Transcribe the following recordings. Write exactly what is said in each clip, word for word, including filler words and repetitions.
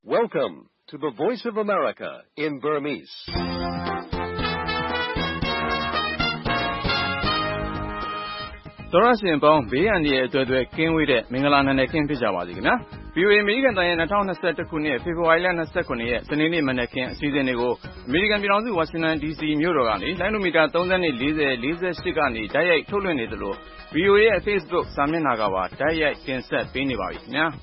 Welcome to the Voice of America in Burmese. ။သောရရှင်ပေါင်းဘေးအန္တရာယ်အတွက်အတွက်ကင်းဝေးတဲ့မင်္ဂလာနံနက်ခင်းဖြစ်ကြပါစေခင်ဗျာ။ ဗီအိုအေ အမေရိကန်တန်ရဲ့၂၀၂၁ခုနှစ်ဖေဖော်ဝါရီလ၂၇ရက်စနေနေ့မနက်ခင်းအစီအစဉ်တွေကိုအမေရိကန်ပြည်ထောင်စုဝါရှင်တန်ဒီစီမြို့တော်ကနေလိုင်းနိုမီတာသုံး၄၀ ၄၈ကနေတိုက်ရိုက်ထုတ်လွှင့်နေသလို ဗီအိုအေရဲ့ Facebook စာမျက်နှာကပါတိုက်ရိုက်တင်ဆက်ပေးနေပါပြီခင်ဗျာ။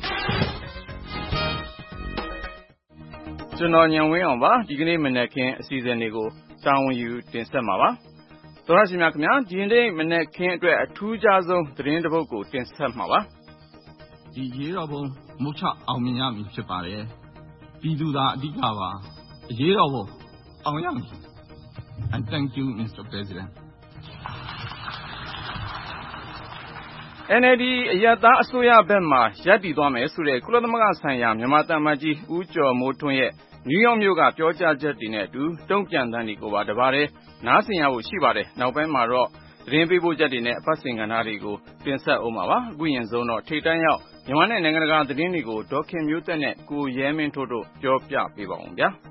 ကျွန်တော်ညံဝင်းအောင်ပါဒီကနေ့မနက်ခင်းအစီအစဉ်တွေကိုတာဝန်ယူတင်ဆက်မှာပါ။သောရရှိမြခင်ဗျာဒီနေ့မနက်ခင်းအတွက်အထူးခြားဆုံးသတင်းတစ်ပုဒ်ကိုတင်ဆက်မှာပါ။ဒီရေးတော်ပုံမုတ်ချအောင်မြင်ရမည်ဖြစ်ပါတယ်။ပြည်သူသာအဓိကပါ။အရေးတော်ပုံအောင်ရမည်။ And thank you, Mister President. အန် အယ်လ် ဒီ အရပ်သားအစိုးရဘက်မှရပ်တည်သွားမယ်ဆိုတဲ့ကုလသမဂ္ဂဆိုင်ရာမြန်မာသံအမတ်ကြီးဦးကျော်မိုးထွန်းရဲ့နယူးယောက်မြို့ကပြောကြားချက်တွေနဲ့အတူတုံ့ပြန်သံတွေကိုပါတပါးတည်းနားဆင်ရဖို့ရှိပါတယ်။နောက်ပိုင်းမှာတော့သတင်းပေးပို့ချက်တွေနဲ့အပတ်စဉ်ကဏ္ဍတွေကိုတင်ဆက်အောင်ပါပါ။အခုရင်ဆုံးတော့ထိပ်တန်းရောက်မြန်မာနဲ့နိုင်ငံတကာသတင်းတွေကိုဒေါက်ခင်မျိုးသက်နဲ့ကိုရဲမင်းထိုးတို့ပြောပြပေးပါအောင်ဗျာ။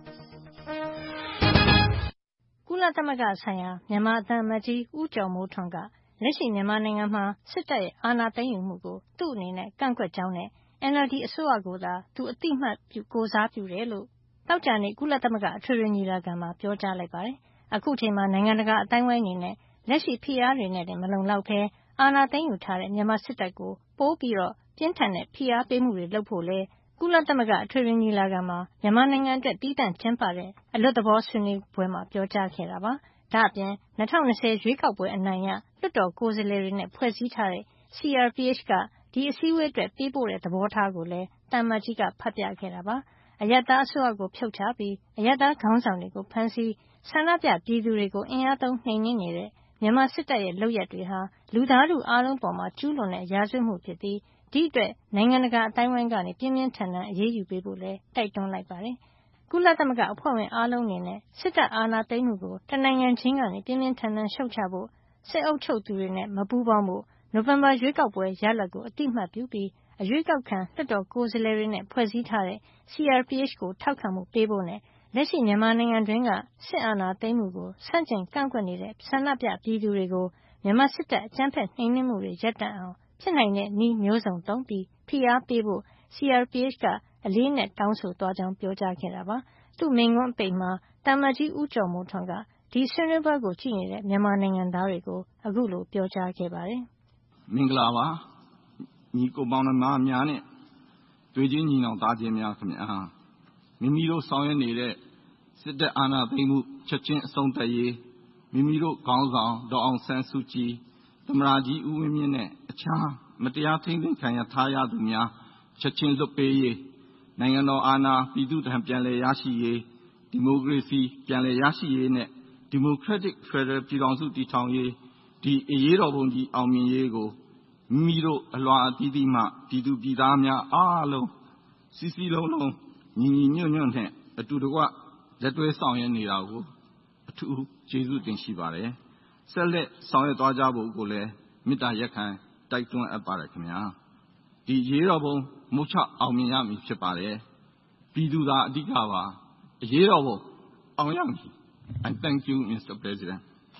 ကုလသမဂ္ဂဆိုင်ရာမြန်မာသံအမတ်ကြီးဦးကျော်မိုးထွန်းကလက်ရှိမြန်မာနိုင်ငံမှာစစ်တပ်ရဲ့အာဏာသိမ်းယူမှုကိုသူ့အနေနဲ့ကန့်ကွက်ကြောင်းနဲ့ အန် အယ်လ် ဒီ အစိုးရကိုသာသူအတိအမှတ်ပြုကိုစားပြုတယ်လို့သောကြာနေ့ကုလသမဂ္ဂအထွေထွေညီလာခံမှာပြောကြားလိုက်ပါတယ်။အခုချိန်မှာနိုင်ငံတကာအတိုင်းအဝိုင်းအနေနဲ့လက်ရှိဖိအားတွေနဲ့မလုံလောက်ဘဲအာဏာသိမ်းယူထားတဲ့မြန်မာစစ်တပ်ကိုပိုပြီးတော့ပြင်းထန်တဲ့ဖိအားပေးမှုတွေလုပ်ဖို့လဲကုလသမဂ္ဂအထွေထွေညီလာခံမှာမြန်မာနိုင်ငံအတွက်တည်တံ့ကျင်းပတဲ့အလွတ်သဘောဆွေးနွေးပွဲမှာပြောကြားခဲ့တာပါ။ဒါ့အပြင်၂၀၂၀ရွေးကောက်ပွဲအနိုင်ရလွှတ်တော်ကိုယ်စားလှယ်တွေနဲ့ဖွဲ့စည်းထားတဲ့ စီ အာർ ပီ အိတ် ကဒီအစည်းအဝေးအတွက်ပေးပို့တဲ့သဘောထားကိုလည်းသံအမတ်ကြီးကဖတ်ပြခဲ့တာပါ။အရပ်သားအစိုးရကိုဖြုတ်ချပြီးအရပ်သားခေါင်းဆောင်တွေကိုဖမ်းဆီးဆန္ဒပြပြည်သူတွေကိုအင်အားသုံးနှိမ်နင်းနေတဲ့မြန်မာစစ်တပ်ရဲ့လုပ်ရပ်တွေဟာလူသားထုအားလုံးပေါ်မှာကျူးလွန်တဲ့ရာဇဝတ်မှုဖြစ်ပြီးဒီအတွက်နိုင်ငံတကာအတိုင်းအဝိုင်းကနေပြင်းပြင်းထန်ထန်အရေးယူပေးဖို့လည်းတိုက်တွန်းလိုက်ပါတယ်။ကုလသမဂ္ဂအဖွဲ့ဝင်အားလုံးအနေနဲ့စစ်တပ်အာဏာသိမ်းမှုကိုတနိုင်ငံချင်းကနေပြင်းပြင်းထန်ထန်ရှုတ်ချဖို့စစ်အုပ်ချုပ်သူတွေနဲ့မပူးပေါင်းဖို့နိုဝင်ဘာရွေးကောက်ပွဲရလဒ်ကိုအတိအမှတ်ပြုပြီးအရွေးကောက်ခံလွှတ်တော်ကိုယ်စားလှယ်တွေနဲ့ဖွဲ့စည်းထားတဲ့ စီ အာർ ပီ အိတ် ကိုထောက်ခံမှုပေးဖို့နဲ့လက်ရှိမြန်မာနိုင်ငံတွင်းကစစ်အာဏာသိမ်းမှုကိုဆန့်ကျင်ကန့်ကွက်နေတဲ့ဆန္ဒပြပြည်သူတွေကိုမြန်မာစစ်တပ်အကြမ်းဖက်နှိမ်နင်းမှုတွေရပ်တန့်အောင်ဖြစ်နိုင်တဲ့နည်းမျိုးစုံသုံးပြီးဖိအားပေးဖို့ စီ အာർ ပီ အိတ် ကအလေးအနက်တောင်းဆိုသွားကြောင်းပြောကြားခဲ့တာပါ။သူ့မိန့်ခွန်းအပိတ်မှာသံအမတ်ကြီးဦးကျော်မိုးထွန်းကဒီဆွေးနွေးပွဲကိုကြည့်နေတဲ့မြန်မာနိုင်ငံသားတွေကိုအခုလိုပြောကြားခဲ့ပါတယ်။မင်္ဂလာပါညီကိုပေါင်းနှမများနဲ့တွေ့ချင်းညီနောင်သားချင်းများခင်ဗျာမိမိတို့ဆောင်ရွက်နေတဲ့စစ်တပ်အာဏာသိမ်းမှုချက်ချင်းအဆုံးသတ်ရေးမိမိတို့ခေါင်းဆောင်ဒေါက်အောင်ဆန်းစုကြည်သမ္မတကြီးဦးဝင်းမြင့်နဲ့အခြားမတရားထိန်းသိမ်းခံရထားရသူများချက်ချင်းလွတ်ပေးရေးနိုင်ငံတော်အာဏာပြည်သူ့ထံပြန်လည်ရရှိရေးဒီမိုကရေစီပြန်လည်ရရှိရေးနဲ့ဒီမိုကရက်တစ်ဖက်ဒရယ်ပြည်ထောင်စုတည်ထောင်ရေးဒီအရေးတော်ပုံကြီးအောင်မြင်ရေးကိုမိမိတို့အလွန်အသီးသီးမှပြည်သူပြည်သားများအားလုံးစီစီလုံးလုံးညီညီညွတ်ညွတ်နဲ့အတူတကွလက်တွဲဆောင်ရွက်နေတာကိုအထူးကျေးဇူးတင်ရှိပါတယ်။ဆက်လက်ဆောင်ရွက်သွားကြဖို့ကိုလည်းမေတ္တာရက်ခံတိုက်တွန်းအပ်ပါတယ်ခင်ဗျာ။ဒီရေးတော်ပုံမုတ်ချအောင်မြင်ရမည်ဖြစ်ပါတယ်။ပြည်သူသာအဓိကပါအရေးတော်ပုံအောင်ရမည်။ And thank you, Mister President.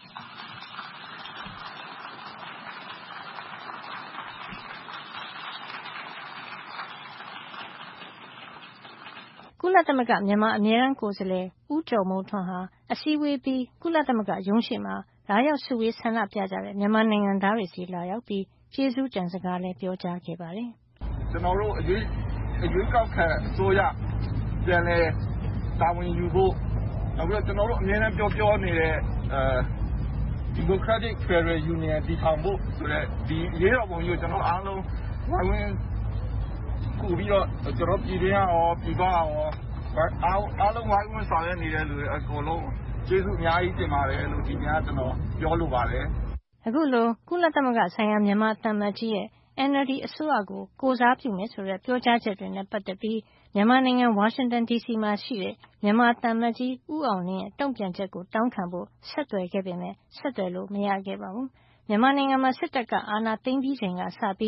ကုလသမဂ္ဂမြန်မာအမြဲတမ်းကိုယ်စားလှယ်ဦးကျော်မိုးထွန်းဟာအစည်းအဝေးပြီးကုလသမဂ္ဂရုံးရှိမှာလာရောက်စုဝေးဆန္ဒပြကြတဲ့မြန်မာနိုင်ငံသားတွေစီလာရောက်ပြီးကျေးဇူးတင်စကားလည်းပြောကြားခဲ့ပါတယ်။ကျွန်တော်တို့အရေးအရေးကောက်ခံအစိုးရပြန်လဲတာဝန်ယူဖို့နောက်ပြီးတော့ကျွန်တော်တို့အမြဲတမ်းပြောပြောနေတဲ့အဲ Democratic Federal Union တည်ထောင်ဖို့ဆိုတဲ့ဒီအရေးတော်ပုံကြီးကိုကျွန်တော်အားလုံးဝိုင်းဝန်းကူပြီးတော့ကျွန်တော်ပြည်တွင်းရောပြည်ပရောအားအားလုံးဝိုင်းဝန်းဆောင်ရွက်နေတဲ့လူတွေအကုန်လုံးကျေးဇူးအများကြီးတင်ပါတယ်လို့ဒီများကျွန်တော်ပြောလိုပါတယ်။အခုလိုကုလသမဂ္ဂဆိုင်ရာမြန်မာသံအမတ်ကြီးရဲ့ အန် အယ်လ် ဒီ အစိုးရကိုကိုစားပြုမယ်ဆိုတဲ့ပြောကြားချက်တွေနဲ့ပတ်သက်ပြီးမြန်မာနိုင်ငံဝါရှင်တန်ဒီစီမှာရှိတဲ့မြန်မာသံအမတ်ကြီးဦးအောင်လင်းရဲ့တုံ့ပြန်ချက်ကိုတောင်းခံဖို့ဆက်သွယ်ခဲ့ပေမဲ့ဆက်သွယ်လို့မရခဲ့ပါဘူး။မြန်မာနိုင်ငံမှာစစ်တပ်ကအာဏာသိမ်းပြီးချိန်ကစပြီးမ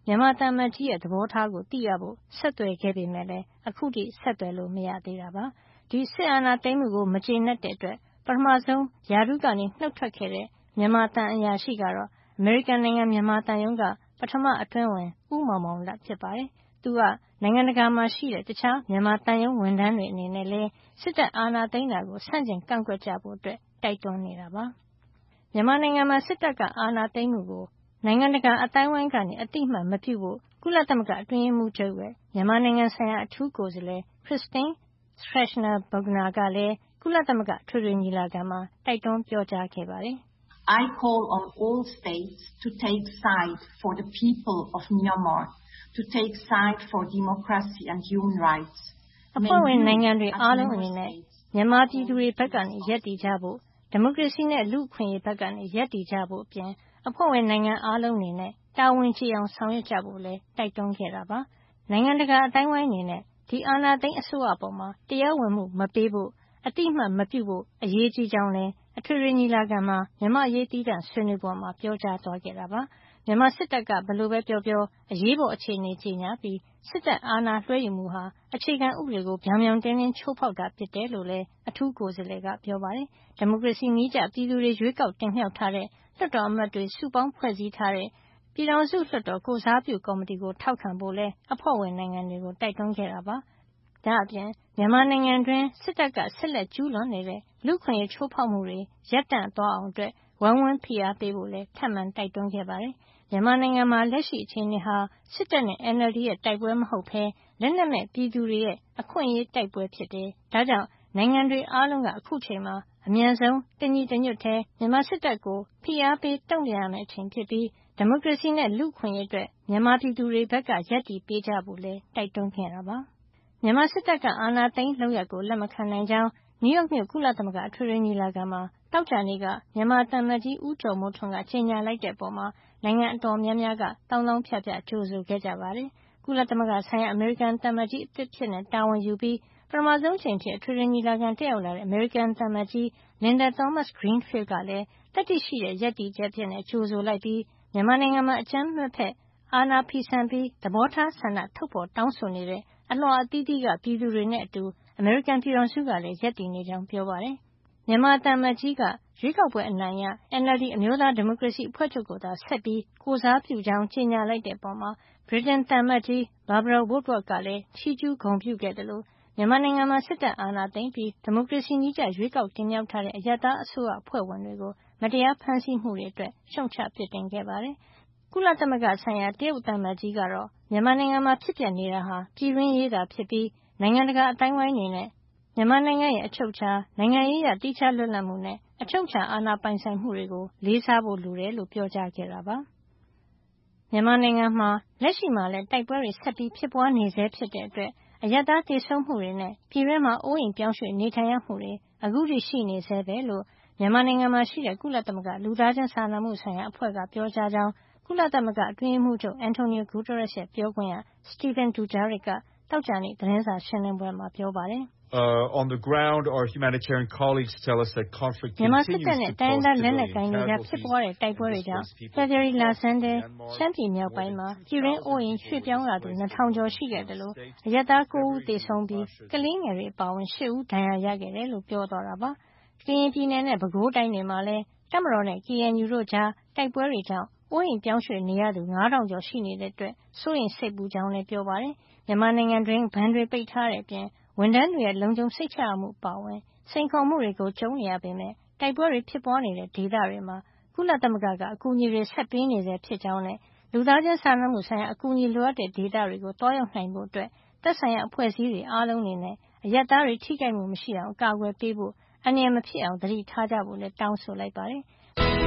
မြန်မာတမန်ကြီးရဲ့သဘောထားကိုသိရဖို့ဆက်သွယ်ခဲ့ပေမဲ့လည်းအခုထိဆက်သွယ်လို့မရသေးတာပါ။ဒီစစ်အာဏာသိမ်းမှုကိုမကျေနပ်တဲ့အတွက်ပထမဆုံးယာရုကနေနှုတ်ထွက်ခဲ့တဲ့မြန်မာတန်အရာရှိကတော့အမေရိကန်နိုင်ငံမြန်မာတန်ယုံကပထမအတွင်းဝင်ဦးမောင်မောင်လဖြစ်ပါတယ်။သူကနိုင်ငံတကာမှာရှိတဲ့တခြားမြန်မာတန်ယုံဝန်ထမ်းတွေအနေနဲ့လည်းစစ်တပ်အာဏာသိမ်းတာကိုဆန့်ကျင်ကန့်ကွက်ကြဖို့အတွက်တိုက်တွန်းနေတာပါ။မြန်မာနိုင်ငံမှာစစ်တပ်ကအာဏာသိမ်းမှုကိုနိုင်ငံတကာအတိုင်းဝိုင်းကနေအတိအမှတ်မပြုဖို့ကုလသမဂ္ဂအတွင်းရေးမှူးချုပ်ရဲ့မြန်မာနိုင်ငံဆိုင်ရာအထူးကိုယ်စားလှယ် Christine Schraner Burgener ကလည်းကုလသမဂ္ဂထွေထွေညီလာခံမှာတိုက်တွန်းပြောကြားခဲ့ပါတယ်။ I call on all states to take side for the people of Myanmar, to take side for democracy and human rights. အဖွဲ့ဝင်နိုင်ငံတွေအားလုံးအနေနဲ့မြန်မာပြည်သူတွေဘက်ကနေရပ်တည်ကြဖို့ဒီမိုကရေစီနဲ့လူ့အခွင့်အရေးဘက်ကနေရပ်တည်ကြဖို့အပြင်အဖွဲ့ဝင်နိုင်ငံအားလုံးအနေနဲ့တာဝန်ကျေအောင်ဆောင်ရွက်ကြဖို့လည်းတိုက်တွန်းခဲ့တာပါ။နိုင်ငံတကာအတိုင်းဝိုင်းအနေနဲ့ဒီအာဏာသိမ်းအစိုးရပေါ်မှာတရားဝင်မှုမပေးဖို့အတိအမှတ်မပြုဖို့အရေးကြီးကြောင်းလည်းအထွေထွေညီလာခံမှာမြန်မာရေးတီးတန့်ဆွေးနွေးပွဲမှာပြောကြားသွားခဲ့တာပါ။မြန်မာစစ်တပ်ကဘယ်လိုပဲပြောပြောအရေးပေါ်အခြေအနေကြီးညာပြီးစစ်တပ်အာဏာလွှဲယူမှုဟာအခြေခံဥပဒေကိုပြောင်ပြောင်တင်းတင်းချိုးဖောက်တာဖြစ်တယ်လို့လည်းအထူးကိုယ်စားလှယ်ကပြောပါတယ်။ဒီမိုကရေစီနည်းကျပြည်သူတွေရွေးကောက်တင်မြှောက်ထားတဲ့လွှတ်တော်အမတ်တွေစုပေါင်းဖွဲ့စည်းထားတဲ့ပြည်ထောင်စုလွှတ်တော်ကိုစားပြုကော်မတီကိုထောက်ခံဖို့လဲအဖွဲ့ဝင်နိုင်ငံတွေကိုတိုက်တွန်းခဲ့တာပါ။ဒါအပြင်မြန်မာနိုင်ငံတွင်စစ်တပ်ကဆက်လက်ကျူးလွန်နေတဲ့လူ့ခွင့်ရေးချိုးဖောက်မှုတွေရပ်တန့်သွားအောင်အတွက်ဝိုင်းဝန်းဖိအားပေးဖို့လဲထပ်မံတိုက်တွန်းခဲ့ပါတယ်။မြန်မာနိုင်ငံမှာလက်ရှိအခြေအနေဟာစစ်တပ်နဲ့ N L D ရဲ့တိုက်ပွဲမဟုတ်ဘဲလက်နက်မဲ့ပြည်သူတွေရဲ့အခွင့်အရေးတိုက်ပွဲဖြစ်တယ်။ဒါကြောင့်နိုင်ငံတွေအားလုံးကအခုချိန်မှာအမြန်ဆုံးတညီတညွတ်ထဲမြန်မာစစ်တပ်ကိုဖိအားပေးတုံ့ပြန်ရမယ့်အချိန်ဖြစ်ပြီးဒီမိုကရေစီနဲ့လူ့ခွင့်ရေးအတွက်မြန်မာပြည်သူတွေဘက်ကရပ်တည်ပေးကြဖို့လဲတိုက်တွန်းခဲ့တာပါ။မြန်မာစစ်တပ်ကအာဏာသိမ်းလုပ်ရပ်ကိုလက်မခံနိုင်ကြောင်းနယူးယောက်မြို့ကုလသမဂ္ဂအထွေထွေညီလာခံမှာတောက်ကြနေ့ကမြန်မာတမန်ကြီးဦးကျော်မိုးထွန်းကကြေညာလိုက်တဲ့အပေါ်မှာနိုင်ငံအတော်များများကတောင်းတောင်းဖြတ်ဖြတ်ကြိုဆိုခဲ့ကြပါတယ်။ကုလသမဂ္ဂဆိုင်ရာအမေရိကန်တမန်ကြီးအသစ်ဖြစ်နေတာဝန်ယူပြီးပထမဆုံးချိန်ဖြစ်အထွေထွေညီလာခံတက်ရောက်လာတဲ့အမေရိကန်တမန်ကြီး Linda Thomas-Greenfield ကလည်းတတိရှိတဲ့ရပ်တည်ချက်ဖြစ်နေကြိုဆိုလိုက်ပြီးမြန်မာနိုင်ငံမှာအကြမ်းမဖက်အာဏာဖီဆန်ပြီးသဘောထားဆန္ဒထုတ်ဖော်တောင်းဆိုနေတဲ့အလွှာအသီးသီးကပြည်သူတွေနဲ့အတူအမေရိကန်ပြည်ထောင်စုကလည်းရပ်တည်နေကြောင်းပြောပါတယ်။မြန်မာတမန်ကြီးကရွေးကောက်ပွဲအနိုင်ရ N L D အမျိုးသားဒီမိုကရေစီအဖွဲ့ချုပ်ကိုသာဆက်ပြီးကိုစားပြုကြောင်းကြေညာလိုက်တဲ့အပေါ်မှာဗြိတိန်တမန်ကြီး Barbara Woodward ကလည်းချီးကျူးဂုဏ်ပြုခဲ့တယ်လို့မြန်မာနိုင်ငံမှာစစ်တပ်အာဏာသိမ်းပြီးဒီမိုကရေစီနည်းကျရွေးကောက်တင်မြှောက်ထားတဲ့အရပ်သားအစိုးရအဖွဲ့ဝင်တွေကိုမတရားဖမ်းဆီးမှုတွေအတွက်ရှုံ့ချပြစ်တင်ခဲ့ပါတယ်။ကုလသမဂ္ဂဆိုင်ရာတရုတ်တမန်ကြီးကတော့မြန်မာနိုင်ငံမှာဖြစ်ပျက်နေတာဟာပြည်တွင်းရေးသာဖြစ်ပြီးနိုင်ငံတကာအတိုင်းဝိုင်းအနေနဲ့မြန်မာနိုင်ငံရဲ့အချုပ်အခြာနိုင်ငံရေးအရတိကျလွတ်လပ်မှုနဲ့အချုပ်အခြာအာဏာပိုင်ဆိုင်မှုတွေကိုလေးစားဖို့လိုတယ်လို့ပြောကြားခဲ့တာပါ။မြန်မာနိုင်ငံမှာလက်ရှိမှာလည်းတိုက်ပွဲတွေဆက်ပြီးဖြစ်ပွားနေဆဲဖြစ်တဲ့အတွက်အရပ်သားတေဆုံးမှုတွေနဲ့ပြည်တွင်းမှာအိုးအိမ်ပြောင်းရွှေ့နေထိုင်ရမှုတွေအခုထိရှိနေဆဲပဲလို့မြန်မာနိုင်ငံမှာရှိတဲ့ကုလသမဂ္ဂလူသားချင်းစာနာမှုဆိုင်ရာအဖွဲ့ကပြောကြားကြောင်းကုလသမဂ္ဂအတွင်းရေးမှူးချုပ် Antonio Guterres ရဲ့ပြောခွင့်ရ Stephane Dujarric ကသောကြာနေ့သတင်းစာရှင်းလင်းပွဲမှာပြောပါတယ်။ Uh, on the ground, our humanitarian colleagues tell us that conflict continues to cause civilian casualties. ဖြစ်ပွားတဲ့တိုက်ပွဲတွေကြောင့်ဖေဖော်ဝါရီလဆန်းထဲရှမ်းပြည်မြောက်ပိုင်းမှာပြည်တွင်းအိုးအိမ်ရွှေ့ပြောင်းရသူနှစ်ထောင်ကျော်ရှိခဲ့တယ်လို့အရပ်သားကိုးဦးသေဆုံးပြီးကလေးငယ်တွေအပါအဝင်ရှစ်ဦးဒဏ်ရာရခဲ့တယ်လို့ပြောသွားတာပါ။ကရင်ပြည်နယ်နဲ့ပဲခူးတိုင်းတွေမှာလည်းတပ်မတော်နဲ့ K N U တို့ကြားတိုက်ပွဲတွေကြောင့်အိုးအိမ်ပြောင်းရွှေ့နေရသူငါးထောင်ကျော်ရှိနေတဲ့အတွက်စိုးရိမ်စိတ်ပူကြောင်းလည်းပြောပါတယ်။မြန်မာနိုင်ငံတွင်ဘဏ်တွေပိတ်ထားတဲ့အပြင်ဝန်ထမ်းတွေရဲ့လုံခြုံစိတ်ချရမှုအပါအဝင်စိန်ခေါ်မှုတွေကိုကြုံနေရပေမဲ့တိုက်ပွဲတွေဖြစ်ပွားနေတဲ့ဒေသတွေမှာကုလသမဂ္ဂကအကူအညီတွေဆက်ပေးနေဆဲဖြစ်ကြောင်းနဲ့လူသားချင်းစာနာမှုဆိုင်ရာအကူအညီလိုအပ်တဲ့ဒေသတွေကိုတွားရောက်နိုင်ဖို့အတွက်သက်ဆိုင်ရာအဖွဲ့အစည်းတွေအားလုံးအနေနဲ့အရပ်သားတွေထိခိုက်မှုမရှိအောင်အကာအကွယ်ပေးဖို့အန္တရာယ်မဖြစ်အောင်သတိထားကြဖို့လည်းတောင်းဆိုလိုက်ပါတယ်။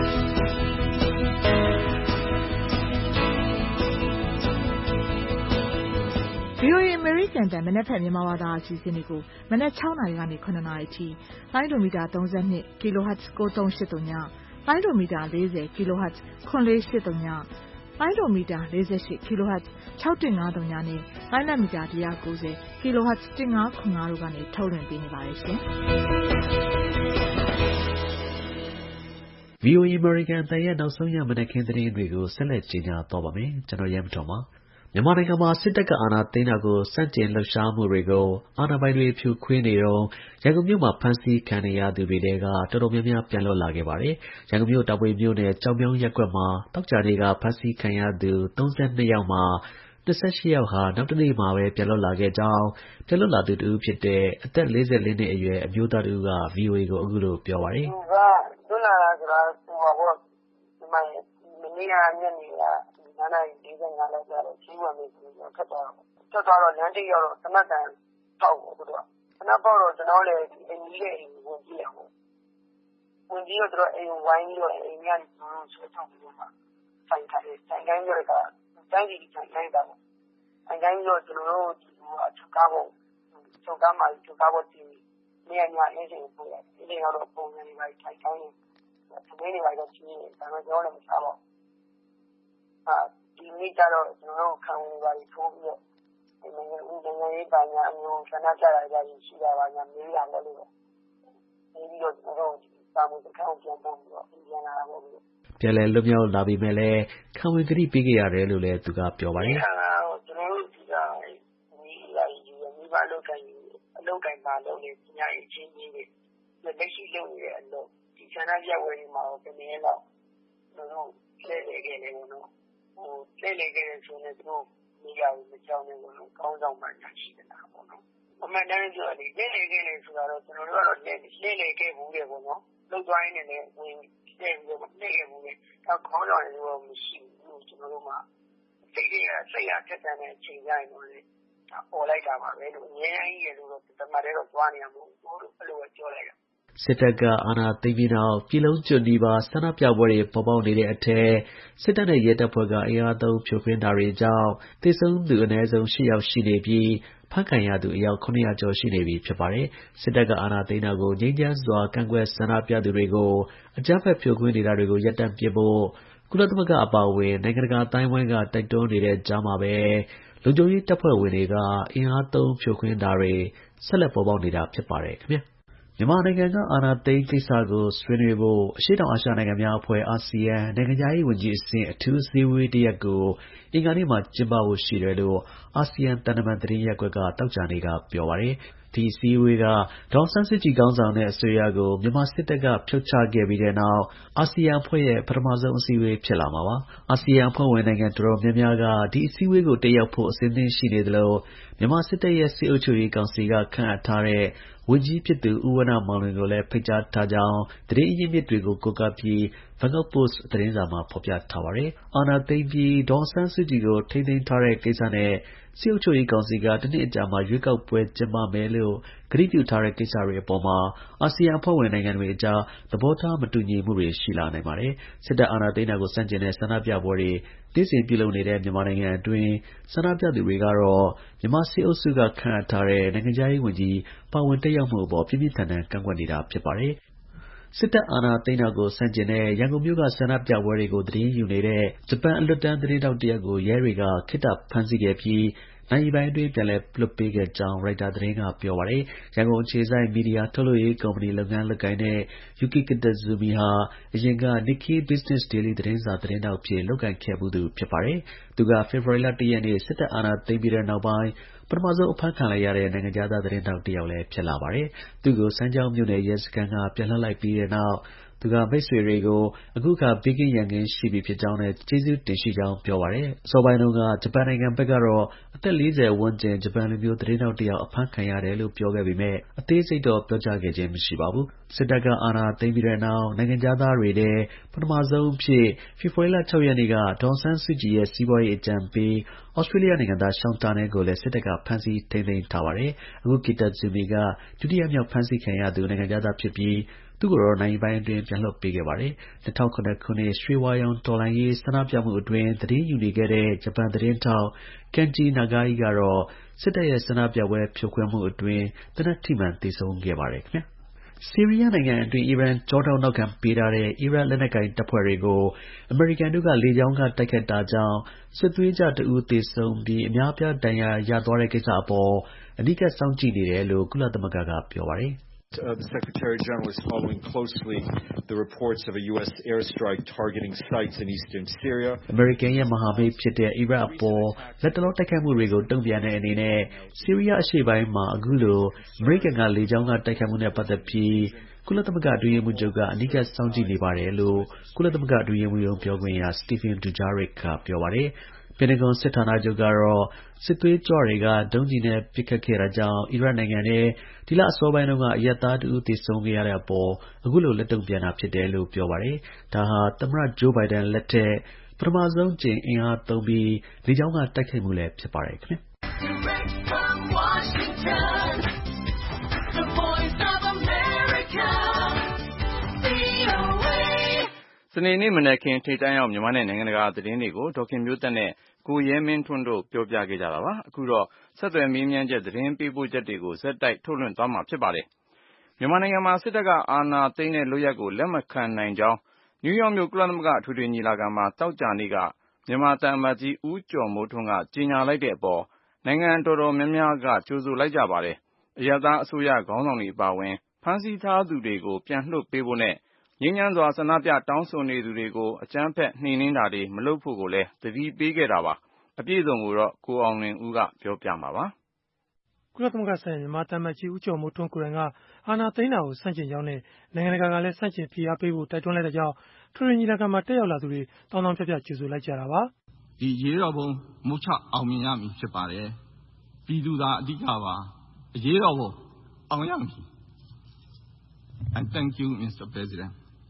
V O A အမေရိကန်တန်မနက်ဖြန်မြန်မာဘာသာအစီအစဉ်တွေကိုမနက်၆နာရီကနေခုနှစ်နာရီအထိလိုင်းဒိုမီတာသုံး၂ kilohertz ကိုသုံးရှစ်သုံးညလိုင်းဒိုမီတာလေး၀ kilohertz ခွန်လေးရှစ်သုံးညလိုင်းဒိုမီတာလေး၈ kilohertz ၆၁၅သုံးညနဲ့လိုင်းလက်မီတာ၁၉၀ kilohertz ၁၅ခွန်၅တို့ကနေထုတ်လွှင့်ပေးနေပါတယ်ရှင်။ဗွီအိုအေ အမေရိကန်အသံရဲ့နောက်ဆုံးရမနက်ခင်းသတင်းတွေကိုဆက်လက်ကြေညာတော့ပါမယ်။ကျွန်တော်ရဲမတော်ပါ။မြန်မာနိုင်ငံမှာစစ်တပ်ကအာဏာသိမ်းတာကိုစန့်ကျင်လှုပ်ရှားမှုတွေကိုအာဏာပိုင်တွေဖြိုခွင်းနေတော့ရန်ကုန်မြို့မှာဖမ်းဆီးခံနေရသူတွေတဲကတော်တော်များများပြန်လွတ်လာခဲ့ပါတယ်။ရန်ကုန်မြို့တာပွေမြို့နယ်ကြောင်မြောင်းရပ်ကွက်မှာတောက်ကြနေ့ကဖမ်းဆီးခံရသူသုံးဆယ့်နှစ်ယောက်မှာ၂၈ယောက်ဟာနောက်တနေ့မှာပဲပြန်လွတ်လာခဲ့ကြောင်းပြန်လွတ်လာသူတူဖြစ်တဲ့အသက်၄၄နှစ်အရွယ်အမျိုးသားတူက ဗွီအိုအေကိုအခုလိုပြောပါတယ်။သူကလွတ်လာတာဆိုတာဟိုပါပေါ့ဒီမှာမနေ့ကညနေကနာနာ၄၅လောက်ကျတော့ချင်းဝင်နေပြီးတော့ထွက်သွားတော့ထွက်သွားတော့လမ်းတိတ်ရောက်တော့သမတ်တန်ထောက်ပေါ့သူတို့ကခဏပေါ့တော့ကျွန်တော်လည်းအင်းကြီးရဲ့အိမ်ဝင်ကြည့်ရအောင်ဝင်ကြည့်တော့သူတို့အိမ်ဝိုင်းပြီးတော့အိမ်ကနေကျွန်တော်ဆွဲထုတ်ပြီးတော့ဆိုင်ခိုင်းဆိုင်ခိုင်းကြတော့တိုင်းကြီးဆိုင်ခိုင်းတာပေါ့ဆိုင်ခိုင်းပြီးတော့ကျွန်တော်တို့ဒီဟိုအချုပ်ကားပေါ့ချုပ်ကားမှာချုပ်ကားပေါ့ဒီနေရာညာအင်းချင်းပို့ရတယ်ဒီနေရာတော့ပုံစံတွေပါထိုင်ခိုင်းနေဒီနေ့နေပါတော့ချင်းဒါမှကျွန်တော်လည်းမစားပါဘူးအာဒီနေ့ကျတော့ကျွန်တော်တို့ခံဝင်ပါပြီးထိုးပြီးတော့ဒီနိုင်ငံဦးနိုင်ငံရေးပါညာအမျိုးဆန္ဒပြတာကြရင်ရှိတာပါညာမေးရတော့လို့နေပြီးတော့ကျွန်တော်တို့တာဝန်တစ်ခါပြန်ပို့ပြီးတော့ပြန်လာတာပေါ့ပြီးပြန်လဲလွတ်မြောက်လာပြီမဲ့လည်းခံဝင်ကတိပေးခဲ့ရတယ်လို့လည်းသူကပြောပါတယ်ကျွန်တော်တို့ဒီကဒီလာယူမိဘလောက်ကန်အလောက်ကန်ပါလို့လေပညာရေးချင်းကြီးတွေလက်ရှိလုပ်နေတဲ့အလုပ်ဒီဆန္ဒပြဝယ်ဒီမှာတော့ပြန်လဲတော့ကျွန်တော်တို့လဲလေခဲ့တယ်ပေါ့နော်ဟိုလဲလေခဲ့တယ်ဆိုရင်တို့မိရဘူးမကြောက်နေဘူးကောင်းဆောင်မှညာရှိနေတာပေါ့နော်အမှန်တမ်းပြောတယ်လဲလေခဲ့တယ်ဆိုတော့ကျွန်တော်တို့ကတော့လဲလဲလေခဲ့ဘူးတယ်ပေါ့နော်လောက်သွားရင်းနဲ့လည်းဝင်တဲ့ပြီးတော့နေခဲ့ဘူးလေတော့ခေါင်းဆောင်တွေတော့မရှိဘူးကျွန်တော်တို့မှစိတ်ရစိတ်ရထက်သန်တဲ့အချိန်ကြရင်တော့လေပေါ်လိုက်တာပါပဲလို့အများကြီးရလို့တော့တမတ်တော့သွားနေရမို့လို့အဲ့လိုပဲပြောလိုက်တာစစ်တပ်ကအာဏာသိမ်းပြီးနောက်ပြည်လုံးကျွတ်နီးပါးဆန္ဒပြပွဲတွေပေါ်ပေါက်နေတဲ့အထက်စစ်တပ်နဲ့ရဲတပ်ဖွဲ့ကအင်အားသုံးဖြိုခွင်းတာတွေကြောင့်သေဆုံးသူအနည်းဆုံး၈ယောက်ရှိနေပြီးဖမ်းခံရသူအယောက်ခုနှစ်ရာကျော်ရှိနေပြီဖြစ်ပါတယ်။စစ်တပ်ကအာဏာသိမ်းတာကိုငြိမ်းချမ်းစွာကန့်ကွက်ဆန္ဒပြသူတွေကိုအကြမ်းဖက်ဖြိုခွင်းနေတာတွေကိုရပ်တန့်ပစ်ဖို့ကုလသမဂ္ဂအပါအဝင်နိုင်ငံတကာအသိုင်းအဝိုင်းကတိုက်တွန်းနေတဲ့ကြားမှာပဲလုံခြုံရေးတပ်ဖွဲ့ဝင်တွေကအင်အားသုံးဖြိုခွင်းတာတွေဆက်လက်ပေါ်ပေါက်နေတာဖြစ်ပါတယ်ခင်ဗျာ။မြန်မာနိုင်ငံကအာဏာသိမ်းကိစ္စကိုဆွေးနွေးဖို့အရှေ့တောင်အာရှနိုင်ငံများအဖွဲ့ အာဆီယံနိုင်ငံခြားရေးဝန်ကြီးအဆင့်အထူးအစည်းအဝေးတစ်ရပ်ကိုအင်္ဂါနေ့မှာကျင်းပဖို့ရှိတယ်လို့အာဆီယံသံတမန်သတင်းရပ်ကွက်ကသောကြာနေ့ကပြောပါတယ်။ဒီအစည်းအဝေးကဒေါ်အောင်ဆန်းစုကြည်ခေါင်းဆောင်တဲ့အစိုးရကိုမြန်မာစစ်တပ်ကဖြုတ်ချခဲ့ပြီးတဲ့နောက်အာဆီယံအဖွဲ့ရဲ့ပထမဆုံးအစည်းအဝေးဖြစ်လာမှာပါ။အာဆီယံအဖွဲ့ဝင်နိုင်ငံတော်တော်များများကဒီအစည်းအဝေးကိုတက်ရောက်ဖို့အစဉ်သင့်ရှိနေသလိုမြန်မာစစ်တပ်ရဲ့စစ်အုပ်ချုပ်ရေးကောင်စီကခန့်အပ်ထားတဲ့ဝန်ကြီးဖြစ်သူဦးဝဏ္ဏမောင်လွင်ကိုလည်းဖိတ်ကြားထားကြောင်းသတင်းအရင်းမြစ်တွေကိုကိုးကားပြီး Bangkok Post သတင်းစာမှာဖော်ပြထားပါတယ်။အာဏာသိမ်းပြီးဒေါ်အောင်ဆန်းစုကြည်ကိုထိန်းသိမ်းထားတဲ့ကိစ္စနဲ့စစ်အုပ်ချုပ်ရေးကောင်စီကတစ်နှစ်အကြာမှာရွေးကောက်ပွဲကျင်းပမယ်လို့ကတိပြုထားတဲ့ကိစ္စတွေအပေါ်မှာအာဆီယံအဖွဲ့ဝင်နိုင်ငံတွေအကြားသဘောထားမတူညီမှုတွေရှိလာနိုင်ပါတယ်။စစ်တပ်အာဏာသိမ်းတာကိုဆန့်ကျင်တဲ့ဆန္ဒပြပွဲတွေနေ့စဉ်ပြုလုပ်နေတဲ့မြန်မာနိုင်ငံအတွင်းဆန္ဒပြသူတွေကတော့မြန်မာစစ်အုပ်စုကခန့်အပ်ထားတဲ့နိုင်ငံခြားရေးဝန်ကြီးပါဝင်တက်ရောက်မှုအပေါ်ပြင်းပြင်းထန်ထန်ကန့်ကွက်နေတာဖြစ်ပါတယ်။စစ်တပ်အာဏာသိမ်းတာကိုဆန့်ကျင်တဲ့ရန်ကုန်မြို့ကဆန္ဒပြပွဲတွေကိုသတင်းယူနေတဲ့ဂျပန်အလွတ်တန်းသတင်းထောက်တစ်ယောက်ကိုရဲတွေကခေတ္တဖမ်းဆီးခဲ့ပြီးနာရီပိုင်းအတွင်းပြန်လည်လွှတ်ပေးခဲ့ကြောင်းရိုက်တာသတင်းကပြောပါတယ်။ရန်ကုန်အခြေစိုက်မီဒီယာထုတ်လုပ်ရေးကုမ္ပဏီလုပ်ငန်းလုပ်ကိုင်တဲ့ Yuki Kitazumi ဟာအရင်က Nikkei Business Daily သတင်းစာသတင်းထောက်အဖြစ်လုပ်ကိုင်ခဲ့ဖူးသူဖြစ်ပါတယ်။သူကဖေဖော်ဝါရီလတစ်ရက်နေ့စစ်တပ်အာဏာသိမ်းပြီးတဲ့နောက်ပိုင်းပထမဆုံးအဖမ်းခံလိုက်ရတဲ့နိုင်ငံခြားသားသတင်းထောက်တစ်ယောက်လည်းဖြစ်လာပါတယ်။သူ့ကိုစမ်းချောင်းမြို့နယ်ရဲစခန်းကပြန်လွှတ်လိုက်ပြီးတဲ့နောက်သူကမိတ်ဆွေတွေကိုအခုအခါဘေးကင်းရန်ကင်းရှိပြီဖြစ်ကြောင်းနဲ့ကျေးဇူးတင်ရှိကြောင်းပြောပါတယ်။အစောပိုင်းတုန်းကဂျပန်နိုင်ငံဘက်ကတော့အသက်၄၀ဝန်းကျင်ဂျပန်လူမျိုးသတင်းထောက်တစ်ယောက်အဖမ်းခံရတယ်လို့ပြောခဲ့ပေမဲ့အသေးစိတ်တော့ပြောကြားခဲ့ခြင်းမရှိပါဘူး။စစ်တပ်ကအာဏာသိမ်းပြီးတဲ့နောက်နိုင်ငံခြားသားတွေထဲပထမဆုံးအဖြစ်ဖေဖော်ဝါရီလ၆ရက်နေ့ကဒေါ်အောင်ဆန်းစုကြည်ရဲ့စီးပွားရေးအကြံပေးဩစတြေးလျနိုင်ငံသား Sean Turnell ကိုလည်းစစ်တပ်ကဖမ်းဆီးထိန်းသိမ်းထားပါတယ်။အခု Kitazumi ကဒုတိယမြောက်ဖမ်းဆီးခံရသူနိုင်ငံခြားသားဖြစ်ပြီးသူ့ကိုတော့နိုင်ပိုင်းအတွင်းပြန်လွှတ်ပေးခဲ့ပါတယ်။၂၀၀၇ခုနှစ်ရွှေဝါရောင်တော်လှန်ရေးဆန္ဒပြမှုအတွင်းသတင်းယူနေခဲ့တဲ့ဂျပန်သတင်းထောက် Kenji Nagai ကတော့စစ်တပ်ရဲ့ဆန္ဒပြပွဲဖြိုခွင်းမှုအတွင်းသေနတ်ထိမှန်သေဆုံးခဲ့ပါတယ်ခင်ဗျာ။ဆီးရီးယားနိုင်ငံအတွင်းအီရန်ကျောထောက်နောက်ခံပေးထားတဲ့အီရတ်လက်နက်ကိုင်တပ်ဖွဲ့တွေကိုအမေရိကန်တို့ကလေကြောင်းကတိုက်ခိုက်တာကြောင့်စစ်သွေးကြွတစ်ဦးသေဆုံးပြီးအများအပြားဒဏ်ရာရသွားတဲ့ကိစ္စအပေါ်အနီးကပ်စောင့်ကြည့်နေတယ်လို့ကုလသမဂ္ဂကပြောပါတယ်။ Uh, the Secretary General is following closely the reports of a U S airstrike targeting sites in eastern Syria. American ရဲ့မဟာမိတ်ဖြစ်တဲ့အီရတ်အပေါ်လက်တလောတိုက်ခိုက်မှုတွေကိုတုံ့ပြန်တဲ့အနေနဲ့ဆီးရီးယားအရှေ့ပိုင်းမှာအခုလိုအမေရိကန်ကလေကြောင်းကတိုက်ခိုက်မှုနဲ့ပတ်သက်ပြီးကုလသမဂ္ဂအတွင်းရေးမှူးချုပ်ကအနီးကပ်စောင့်ကြည့်နေပါတယ်လို့ကုလသမဂ္ဂအတွင်းရေးမှူးရုံးပြောခွင့်ရ Stephen Dujarric ကပြောပါတယ်ပင်တဂွန်စစ်ဌာနချုပ်ကတော့စစ်သွေးကြွတွေကဒုံးကျည်နဲ့ပစ်ခတ်ခဲ့တာကြောင့်အီရတ်နိုင်ငံနဲ့ဒီလအစောပိုင်းတုန်းကအရပ်သားတဦးသေဆုံးခဲ့ရတဲ့အပေါ်အခုလိုလက်တုံ့ပြန်တာဖြစ်တယ်လို့ပြောပါတယ်ဒါဟာသမ္မတဂျိုးဘိုင်ဒန်လက်ထက်ပထမဆုံးကြိမ်အင်အားသုံးပြီးလေကြောင်းကတိုက်ခိုက်မှုလည်းဖြစ်ပါတယ်ခင်ဗျစနေနေ့မနက်ခင်းထိပ်တန်းရောက်မြန်မာနဲ့နိုင်ငံတကာသတင်းတွေကိုဒေါခင်မျိုးသက်နဲ့ကိုရဲမင်းထွန်းတို့ပြောပြခဲ့ကြတာပါအခုတော့ဆက်သွယ်မေးမြန်းချက်သတင်းပေးပို့ချက်တွေကိုဇက်တိုက်ထုတ်လွှင့်သွားမှာဖြစ်ပါတယ်မြန်မာနိုင်ငံမှာစစ်တပ်ကအာဏာသိမ်းတဲ့လုပ်ရပ်ကိုလက်မခံနိုင်ကြောင်းနယူးယောက်မြို့ကုလသမဂ္ဂအထွေထွေညီလာခံမှာသောကြာနေ့ကမြန်မာသံအမတ်ကြီးဦးကျော်မိုးထွန်းကကြေညာလိုက်တဲ့အပေါ်နိုင်ငံတော်တော်များများကကြိုဆိုလိုက်ကြပါတယ်အရပ်သားအစိုးရခေါင်းဆောင်တွေအပါအဝင်ဖမ်းဆီးထားသူတွေကိုပြန်လွှတ်ပေးဖို့နဲ့ငြိမ်းချမ်းစွာဆန္ဒပြတောင်းဆိုနေသူတွေကိုအကြမ်းဖက်နှိမ်နင်းတာတွေမလုပ်ဖို့ကိုလည်းသတိပေးခဲ့တာပါအပြည့်အစုံကိုတော့ကိုအောင်လွင်ဦးကပြောပြမှာပါကုလသမဂ္ဂဆိုင်ရာမြန်မာသံအမတ်ကြီးဦးကျော်မိုးထွန်းကိုယ်တိုင်ကအာဏာသိမ်းတာကိုဆန့်ကျင်ကြောင်းနဲ့နိုင်ငံတကာကလည်းဆန့်ကျင်ဖိအားပေးဖို့တိုက်တွန်းလိုက်တဲ့ကြောင့်ထရီညီလာခံမှာတက်ရောက်လာသူတွေတောင်းတောင်းဖြတ်ဖြတ်ကြိုဆိုလိုက်ကြတာပါဒီရေတော်ဘုံမုတ်ချအောင်မြင်ရမည်ဖြစ်ပါတယ်ပြည်သူသာအဓိကပါအရေးတော်ဘုံအောင်ရမည် And thank you Mister President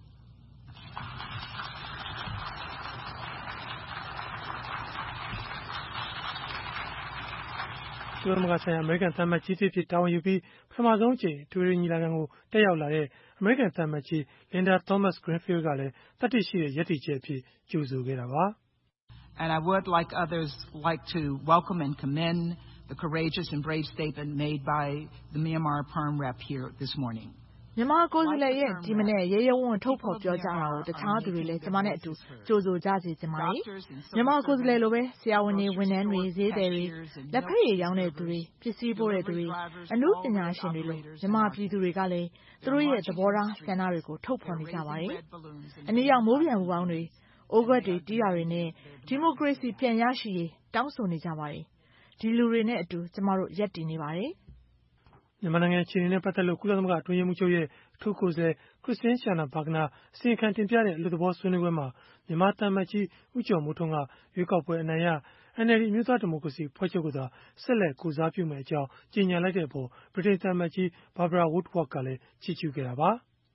ကုလသမဂ္ဂဆိုင်ရာအမေရိကန်သံအမတ်ကြီးဖြစ်တာဝန်ယူပြီးပထမဆုံးအကြိမ်ထွေထွေညီလာခံကိုတက်ရောက်လာတဲ့အမေရိကန်သံအမတ်ကြီး Linda Thomas-Greenfield ကလည်းသတ္တိရှိတဲ့ရပ်တည်ချက်အဖြစ်ကြိုဆိုခဲ့တာပါ And I would like others like to welcome and commend the courageous and brave statement made by the Myanmar Perm Rep here this morning မြန်မာကိုယ်စားလှယ်ရဲ့ဒီမနေ့ရေရဲဝံထုတ်ဖော်ပြောကြတာကိုတခြားသူတွေလည်းကျမနဲ့အတူကြိုဆိုကြစီကြပါလေမြန်မာကိုယ်စားလှယ်လိုပဲဆရာဝန်တွေဝန်ထမ်းတွေဈေးသည်တွေလက်ဖက်ရည်ရောင်းတဲ့သူတွေပစ္စည်းပို့တဲ့သူတွေအမှုပညာရှင်တွေလိုမြန်မာပြည်သူတွေကလည်းသူတို့ရဲ့သဘောထားဆန္ဒတွေကိုထုတ်ဖော်နေကြပါတယ်အနည်းရောက်မိုးပြန်ပူပေါင်းတွေအိုးခွက်တွေတီးတာတွေနဲ့ဒီမိုကရေစီပြန်ရရှိရေးတောင်းဆိုနေကြပါတယ်ဒီလူတွေနဲ့အတူကျမတို့ရပ်တည်နေပါတယ်မြန်မာနိုင်ငံအခြေအနေနဲ့ပတ်သက်လို့ကုလသမဂ္ဂအတွင်းရေးမှူးချုပ်ရဲ့အထူးကိုယ်စားလှယ်ခရစ်စတင်းရှာနာဘာဂနာအစီရင်ခံတင်ပြတဲ့အလို့သဘောဆွေးနွေးပွဲမှာမြန်မာသံအမတ်ကြီးဦးကျော်မိုးထွန်းကရွေးကောက်ပွဲအနိုင်ရ N L D အမျိုးသားဒီမိုကရေစီဖွဲ့ချုပ်ကသာဆက်လက်ကိုစားပြုမယ့်အကြောင်းကြေညာလိုက်တဲ့အပေါ်ဗြိတိန်သံအမတ်ကြီး Barbara Woodward ကလည်းချီးကျူးခဲ့တာပါ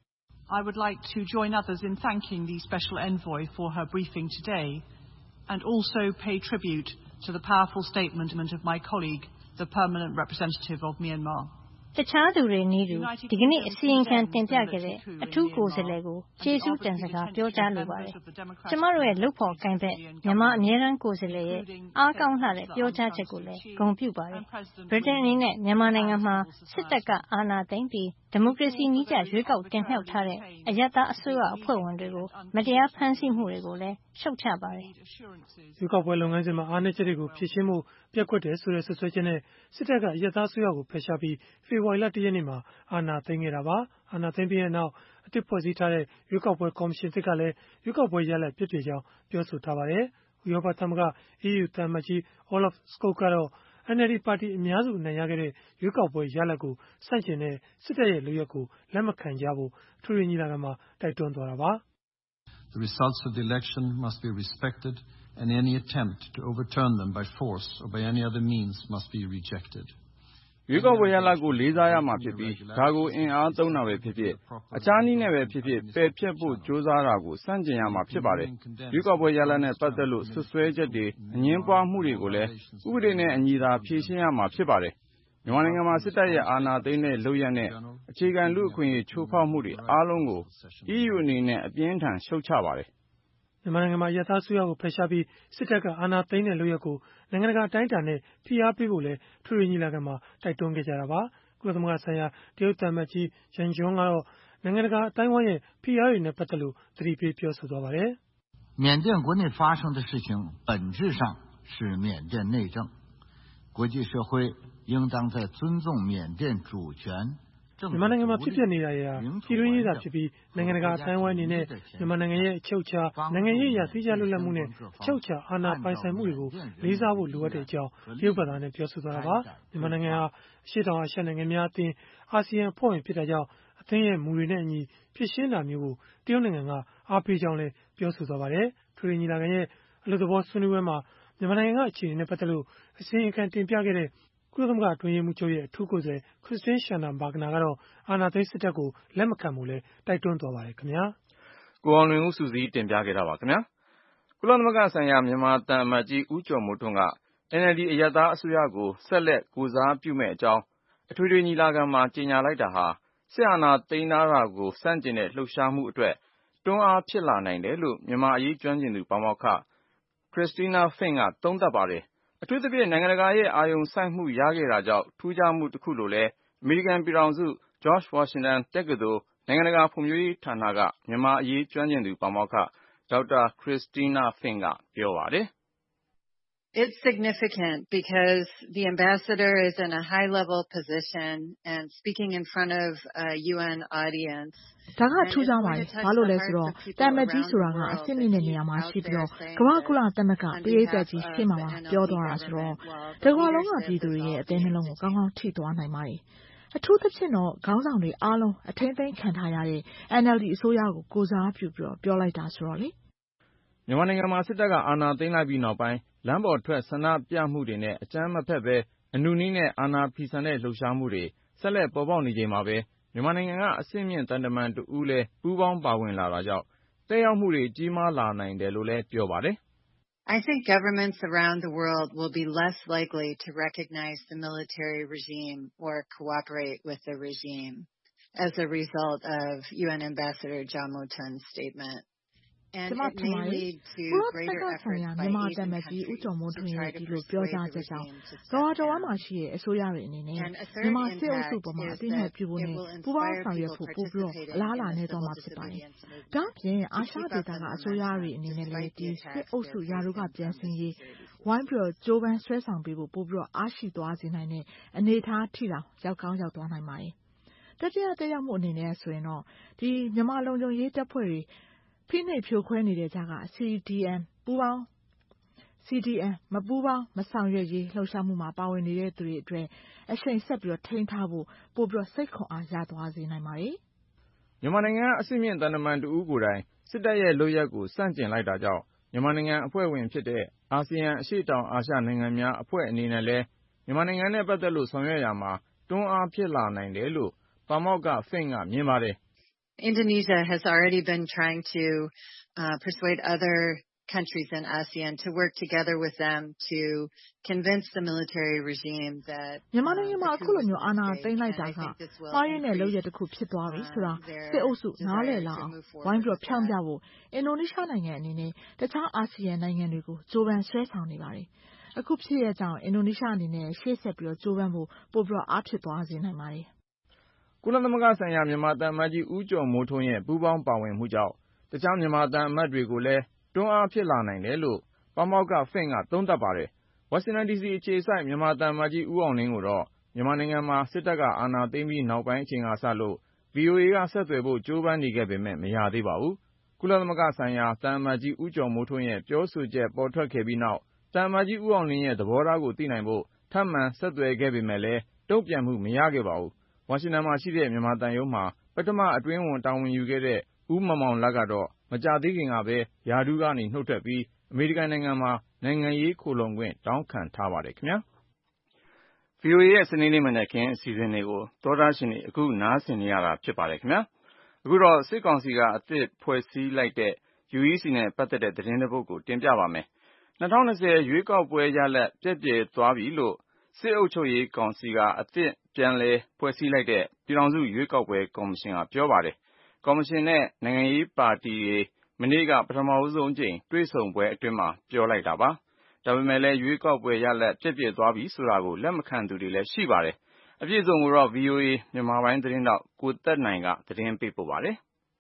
I would like to join others in thanking the Special Envoy for her briefing today and also pay tribute to the powerful statement of my colleague, the Permanent Representative of Myanmar. တခြားသူတွေနည်းတူဒီကနေ့အစီရင်ခံတင်ပြခဲ့တဲ့အထူးကိုယ်စားလှယ်ကိုကျေးဇူးတင်စကားပြောကြားလိုပါတယ်။ကျမတို့ရဲ့လုပ်ဖော်ကိုင်ဘက်မြန်မာအမြဲတမ်းကိုယ်စားလှယ်ရဲ့အားကောင်းလှတဲ့ပြောကြားချက်ကိုလည်းဂုဏ်ပြုပါတယ်။ဗြိတိန်အနေနဲ့မြန်မာနိုင်ငံမှာစစ်တပ်ကအာဏာသိမ်းပြီးဒီမိုကရေစီနည်းကျရွေးကောက်တင်မြှောက်ထားတဲ့အရပ်သားအစိုးရအဖွဲ့ဝင်တွေကိုမတရားဖမ်းဆီးမှုတွေကိုလည်းရှုတ်ချပါတယ်။ရွေးကောက်ပွဲလုပ်ငန်းစဉ်မှာအားနည်းချက်တွေကိုဖြေရှင်းဖို့ပျက်ကွက်တယ်ဆိုတဲ့ဆွဆွဲချက်နဲ့စစ်တပ်ကအရပ်သားအစိုးရကိုဖယ်ရှားပြီးဖေဖော်ဝါရီလတရက်နေ့မှာအာဏာသိမ်းခဲ့တာပါ။အာဏာသိမ်းပြီးတဲ့နောက်အသစ်ဖွဲ့စည်းထားတဲ့ရွေးကောက်ပွဲကော်မရှင်သစ်ကလည်းရွေးကောက်ပွဲရလဒ်ပြည့်ပြည့်ကြောင်းပြောဆိုထားပါတယ်။ဥရောပသမဂ္ဂ E U သံအမတ်ကြီး Olaf Scholz ကတော့ N L D ပါတီအများစုအနိုင်ရခဲ့တဲ့ရွေးကောက်ပွဲရလဒ်ကိုဆန့်ကျင်တဲ့စစ်တပ်ရဲ့လုပ်ရပ်ကိုလက်မခံကြဖို့အထွေထွေညီလာခံမှာတိုက်တွန်းသွားတာပါ။ The results of the election must be respected and any attempt to overturn them by force or by any other means must be rejected. ရွေးကောက်ပွဲရလဒ်ကိုလေးစားရမှာဖြစ်ပြီးဒါကိုအင်အားသုံးတာပဲဖြစ်ဖြစ်အခြားနည်းနဲ့ပဲဖြစ်ဖြစ်ပယ်ဖျက်ဖို့ကြိုးစားတာကိုစန့်ကျင်ရမှာဖြစ်ပါတယ်။ရွေးကောက်ပွဲရလဒ်နဲ့ပတ်သက်လို့ဆွဆွဲချက်တွေအငြင်းပွားမှုတွေကိုလည်းဥပဒေနဲ့အညီသာဖြေရှင်းရမှာဖြစ်ပါတယ်။မြန်မာနိုင်ငံမှာစစ်တပ်ရဲ့အာဏာသိမ်းတဲ့လုပ်ရပ်နဲ့အခြေခံလူ့အခွင့်အရေးချိုးဖောက်မှုတွေအားလုံးကို E U အနေနဲ့အပြင်းထန်ရှုတ်ချပါတယ်မြန်မာနိုင်ငံမှာရသဆိုးရကိုဖယ်ရှားပြီးစစ်တပ်ကအာဏာသိမ်းတဲ့လုပ်ရက်ကိုနိုင်ငံတကာအတိုင်းအတာနဲ့ဖိအားပေးဖို့လဲထွေထွေညီလာခံမှာတိုက်တွန်းခဲ့ကြတာပါကုလသမဂ္ဂဆိုင်ရာတရုတ်သံအမတ်ကြီးဂျန်ဂျွန်းကတော့နိုင်ငံတကာအတိုင်းအဝိုင်းရဲ့ဖိအားတွေနဲ့ပတ်သက်လို့သတိပေးပြောဆိုသွားပါတယ်缅甸国内发生的事情本质上是缅甸内政国际社会应当在尊重缅甸主权မြန်မာနိုင်ငံမှာဖြစ်ပျက်နေတာတွေဟာပြည်တွင်းရေးသာဖြစ်ပြီးနိုင်ငံတကာအတိုင်းအဝိုင်းအနေနဲ့မြန်မာနိုင်ငံရဲ့အချုပ်အခြာနိုင်ငံရေးအရာသီးခြားလွတ်လပ်မှုနဲ့အချုပ်အခြာအာဏာပိုင်ဆိုင်မှုတွေကိုလေးစားဖို့လိုအပ်တဲ့အကြောင်းတရုတ်ဘာသာနဲ့ပြောဆိုသွားတာပါမြန်မာနိုင်ငံဟာအရှေ့တောင်အာရှနိုင်ငံများအသင်းအာဆီယံအဖွဲ့ဝင်ဖြစ်တာကြောင့်အသင်းရဲ့မူတွေနဲ့အညီဖြစ်ရှင်းတာမျိုးကိုတရုတ်နိုင်ငံကအားပေးကြောင်းလည်းပြောဆိုသွားပါတယ်ထွေထွေညီလာခံရဲ့အလို့သဘောဆွေးနွေးပွဲမှာမြန်မာနိုင်ငံကအခြေအနေနဲ့ပတ်သက်လို့အစီရင်ခံတင်ပြခဲ့တဲ့ကုလသမဂ္ဂအတွင်းရေးမှူးချုပ်ရဲ့အထူးကိုယ်စားလှယ်ခရစ်စတင်းရှာနာဘာဂနာကတော့အာဏာသိမ်းစစ်တပ်ကိုလက်မခံဖို့လည်းတိုက်တွန်းသွားပါတယ်ခင်ဗျာကိုအောင်လွင်ဦးစုစည်းတင်ပြခဲ့တာပါခင်ဗျာကုလသမဂ္ဂဆိုင်ရာမြန်မာတန်အမတ်ကြီးဦးကျော်မိုးထွန်းက အန်အယ်လ်ဒီ အရပ်သားအစိုးရကိုဆက်လက်ကိုယ်စားပြုမယ့်အကြောင်းအထွေထွေညီလာခံမှာကြေညာလိုက်တာဟာစစ်အာဏာသိမ်းတာကိုစန့်ကျင်တဲ့လှုပ်ရှားမှုအတွက်တွန်းအားဖြစ်လာနိုင်တယ်လို့မြန်မာအရေးကျွမ်းကျင်သူပါမောက္ခခရစ်စတီးနားဖင့်ကသုံးသပ်ပါတယ်အထူးသဖြင့်နိုင်ငံတကာရဲ့အာရုံစိုက်မှုရခဲ့တာကြောင့်ထူးခြားမှုတစ်ခုလို့လည်းအမေရိကန်ပြည်ထောင်စု George Washington တက္ကသိုလ်နိုင်ငံတကာဖွံ့ဖြိုးရေးဌာနကမြန်မာအရေးကျွမ်းကျင်သူပါမောက္ခဒေါက်တာခရစ်စတီးနားဖင့်ကပြောပါတယ် It's significant because the ambassador is in a high-level position and speaking in front of a U N audience. ဒါကထူးခြားပါတယ်။ဘာလို့လဲဆိုတော့တန်မတ်ကြီးဆိုတာကအဆင့်မြင့်တဲ့နေရာမှာရှိပြီးတော့ကမ္ဘာကုလသမဂ္ဂပရိသတ်ကြီးရှေ့မှာပြောသွားတာဆိုတော့တကမ္ဘာလုံးကပြည်သူတွေရဲ့အသေးနှလုံးကိုကောင်းကောင်းထိသွားနိုင်ပါတယ်။အထူးသဖြင့်တော့ခေါင်းဆောင်တွေအားလုံးအထင်သိမ်းခံထားရတဲ့ အန်အယ်လ်ဒီ အစိုးရကိုကိုစားပြုပြီးတော့ပြောလိုက်တာဆိုတော့လေမြန်မာနိုင်ငံမှာစစ်တပ်ကအာဏာသိမ်းလိုက်ပြီးနောက်ပိုင်းလမ်းပေါ်ထွက်ဆန္ဒပြမှုတွေနဲ့အကြမ်းမဖက်ပဲအနုနည်းနဲ့အာဏာဖီဆန်တဲ့လှုပ်ရှားမှုတွေဆက်လက်ပေါ်ပေါက်နေချိန်မှာပဲမြန်မာနိုင်ငံကအဆင့်မြင့်သံတမန်တဦးလည်းပူးပေါင်းပါဝင်လာတာကြောင့်သက်ရောက်မှုတွေကြီးမားလာနိုင်တယ်လို့လည်းပြောပါတယ် I think governments around the world will be less likely to recognize the military regime or cooperate with the regime as a result of U N Ambassador John Moton's statement. ကျမထင်ပါတယ်။ဘုရားသခင်ဆိုင်ရာမြန်မာတမန်ကြီးဦးကျော်မိုးထွန်းရဲ့ဒီလိုပြောကြားချက်ကြောင့်ကမ္ဘာတော်မှာရှိတဲ့အစိုးရတွေအနေနဲ့မြန်မာစစ်အုပ်စုပေါ်မှာအသိအမှတ်ပြုဖို့နဲ့ပူးပေါင်းဆောင်ရွက်ဖို့ပို့ပြီးတော့အလားအလာနဲ့တော့မှာဖြစ်ပါတယ်။ဒါ့အပြင်အာရှဒေသကအစိုးရတွေအနေနဲ့လည်းဒီစစ်အုပ်စုရာထူးကပြန်ဆင်းရေးဝိုင်းပြီးတော့ကြိုးပမ်းဆွဲဆောင်ပေးဖို့ပို့ပြီးတော့အားရှိသွားစေနိုင်တဲ့အနေအထားထိတောင်ရောက်ကောင်းရောက်သွားနိုင်ပါတယ်။တတိယသက်ရောက်မှုအနေနဲ့ဆိုရင်တော့ဒီမြန်မာလုံခြုံရေးတပ်ဖွဲ့တွေဖိနှိပ်ဖြိုခွဲနေတဲ့ကြားက စီ ဒီ အမ် ပူးပေါင်း စီ ဒီ အမ် မပူးပေါင်းမဆောင်ရွက်ရေးလှုပ်ရှားမှုမှာပါဝင်နေတဲ့သူတွေအတွက်အချိန်ဆက်ပြီးတော့ထိန်းထားဖို့ပို့ပြီးတော့စိတ်ခွန်အားရသွားစေနိုင်ပါတယ်။မြန်မာနိုင်ငံအဆင့်မြင့်သံတမန်တဦးကိုယ်တိုင်စစ်တပ်ရဲ့လုပ်ရက်ကိုစန့်ကျင်လိုက်တာကြောင့်မြန်မာနိုင်ငံအဖွဲ့ဝင်ဖြစ်တဲ့အာဆီယံအရှေ့တောင်အာရှနိုင်ငံများအဖွဲ့အနေနဲ့လည်းမြန်မာနိုင်ငံနဲ့ပတ်သက်လို့ဆောင်ရွက်ရမှာတွန်းအားဖြစ်လာနိုင်တယ်လို့ပါမောက္ခဖင့်ကမြင်ပါတယ် Indonesia has already been trying to uh, persuade other countries in ASEAN to work together with them to convince the military regime that မြန်မာနိုင်ငံမှာအခုလိုမျိုးအာဏာသိမ်းလိုက်တာကမှားရင်းတဲ့လုပ်ရတစ်ခုဖြစ်သွားပြီဆိုတာစစ်အုပ်စုနားလည်လာအောင်ဝိုင်းပြီးဖြောင်းပြဖို့အင်ဒိုနီးရှားနိုင်ငံအနေနဲ့တခြားအာဆီယံနိုင်ငံတွေကိုကြိုးပမ်းဆွဲဆောင်နေပါတယ်အခုဖြစ်ရကြောင်းအင်ဒိုနီးရှားအနေနဲ့ရှေ့ဆက်ပြီးတော့ကြိုးပမ်းဖို့ပို့ပြီးတော့အားဖြစ်သွားစေနိုင်ပါတယ်ကုလသမဂ္ဂဆိုင်ရာမြန်မာသံအမတ်ကြီးဦးကျော်မိုးထွန်းရဲ့ပူးပေါင်းပါဝင်မှုကြောင့်တခြားမြန်မာသံအမတ်တွေကိုလည်းတွန်းအားဖြစ်လာနိုင်တယ်လို့ပါမောက္ခဖင့်ကသုံးသပ်ပါတယ်။ဝါရှင်တန်ဒီစီအခြေစိုက်မြန်မာသံအမတ်ကြီးဦးအောင်လင်းကိုတော့မြန်မာနိုင်ငံမှာစစ်တပ်ကအာဏာသိမ်းပြီးနောက်ပိုင်းအချိန်ကစလို့ ဗီအိုအေ ကဆက်သွယ်ဖို့ကြိုးပမ်းနေခဲ့ပေမဲ့မရသေးပါဘူး။ကုလသမဂ္ဂဆိုင်ရာသံအမတ်ကြီးဦးကျော်မိုးထွန်းရဲ့ပြောဆိုချက်ပေါ်ထွက်ခဲ့ပြီးနောက်သံအမတ်ကြီးဦးအောင်လင်းရဲ့သဘောထားကိုသိနိုင်ဖို့ထပ်မံဆက်သွယ်ခဲ့ပေမဲ့လည်းတုံ့ပြန်မှုမရခဲ့ပါဘူး။ဝါရှင်တန်မှာရှိတဲ့မြန်မာသံရုံးမှာပထမအတွင်းဝန်တာဝန်ယူခဲ့တဲ့ဦးမောင်မောင်လတ်ကတော့မကြာသေးခင်ကပဲရာထူးကနေနှုတ်ထွက်ပြီးအမေရိကန်နိုင်ငံမှာနိုင်ငံရေးခိုလှုံခွင့်တောင်းခံထားပါတယ်ခင်ဗျာ။ ဗွီအိုအေ ရဲ့စနေနေ့မနက်ခင်းအစီအစဉ်တွေကိုသောတာရှင်တွေအခုနားဆင်နေရတာဖြစ်ပါတယ်ခင်ဗျာ။အခုတော့စစ်ကောင်စီကအသစ်ဖွဲ့စည်းလိုက်တဲ့ ယူ အီ စီ နဲ့ပတ်သက်တဲ့သတင်းတစ်ပုဒ်ကိုတင်ပြပါမယ်။၂၀၂၀ရွေးကောက်ပွဲရလဒ်ပြည့်ပြည့်သွားပြီလို့စစ်အုပ်ချုပ်ရေးကောင်စီကအသစ်ပြန်လည်ဖွဲ့စည်းလိုက်တဲ့ပြည်ထောင်စုရွေးကောက်ပွဲကော်မရှင်ကပြောပါတယ်။ကော်မရှင်နဲ့နိုင်ငံရေးပါတီတွေမနေ့ကပထမဆုံးကြိမ်တွေ့ဆုံပွဲအတွင်းမှာပြောလိုက်တာပါ။ဒါပေမဲ့လည်းရွေးကောက်ပွဲရလဒ်ပြည့်ပြည့်သွားပြီဆိုတာကိုလက်မခံသူတွေလည်းရှိပါတယ်။အပြည့်အစုံကိုတော့ ဗွီအိုအေ မြန်မာပိုင်းသတင်းထောက်ကိုသက်နိုင်ကသတင်းပေးပို့ပါတယ်စ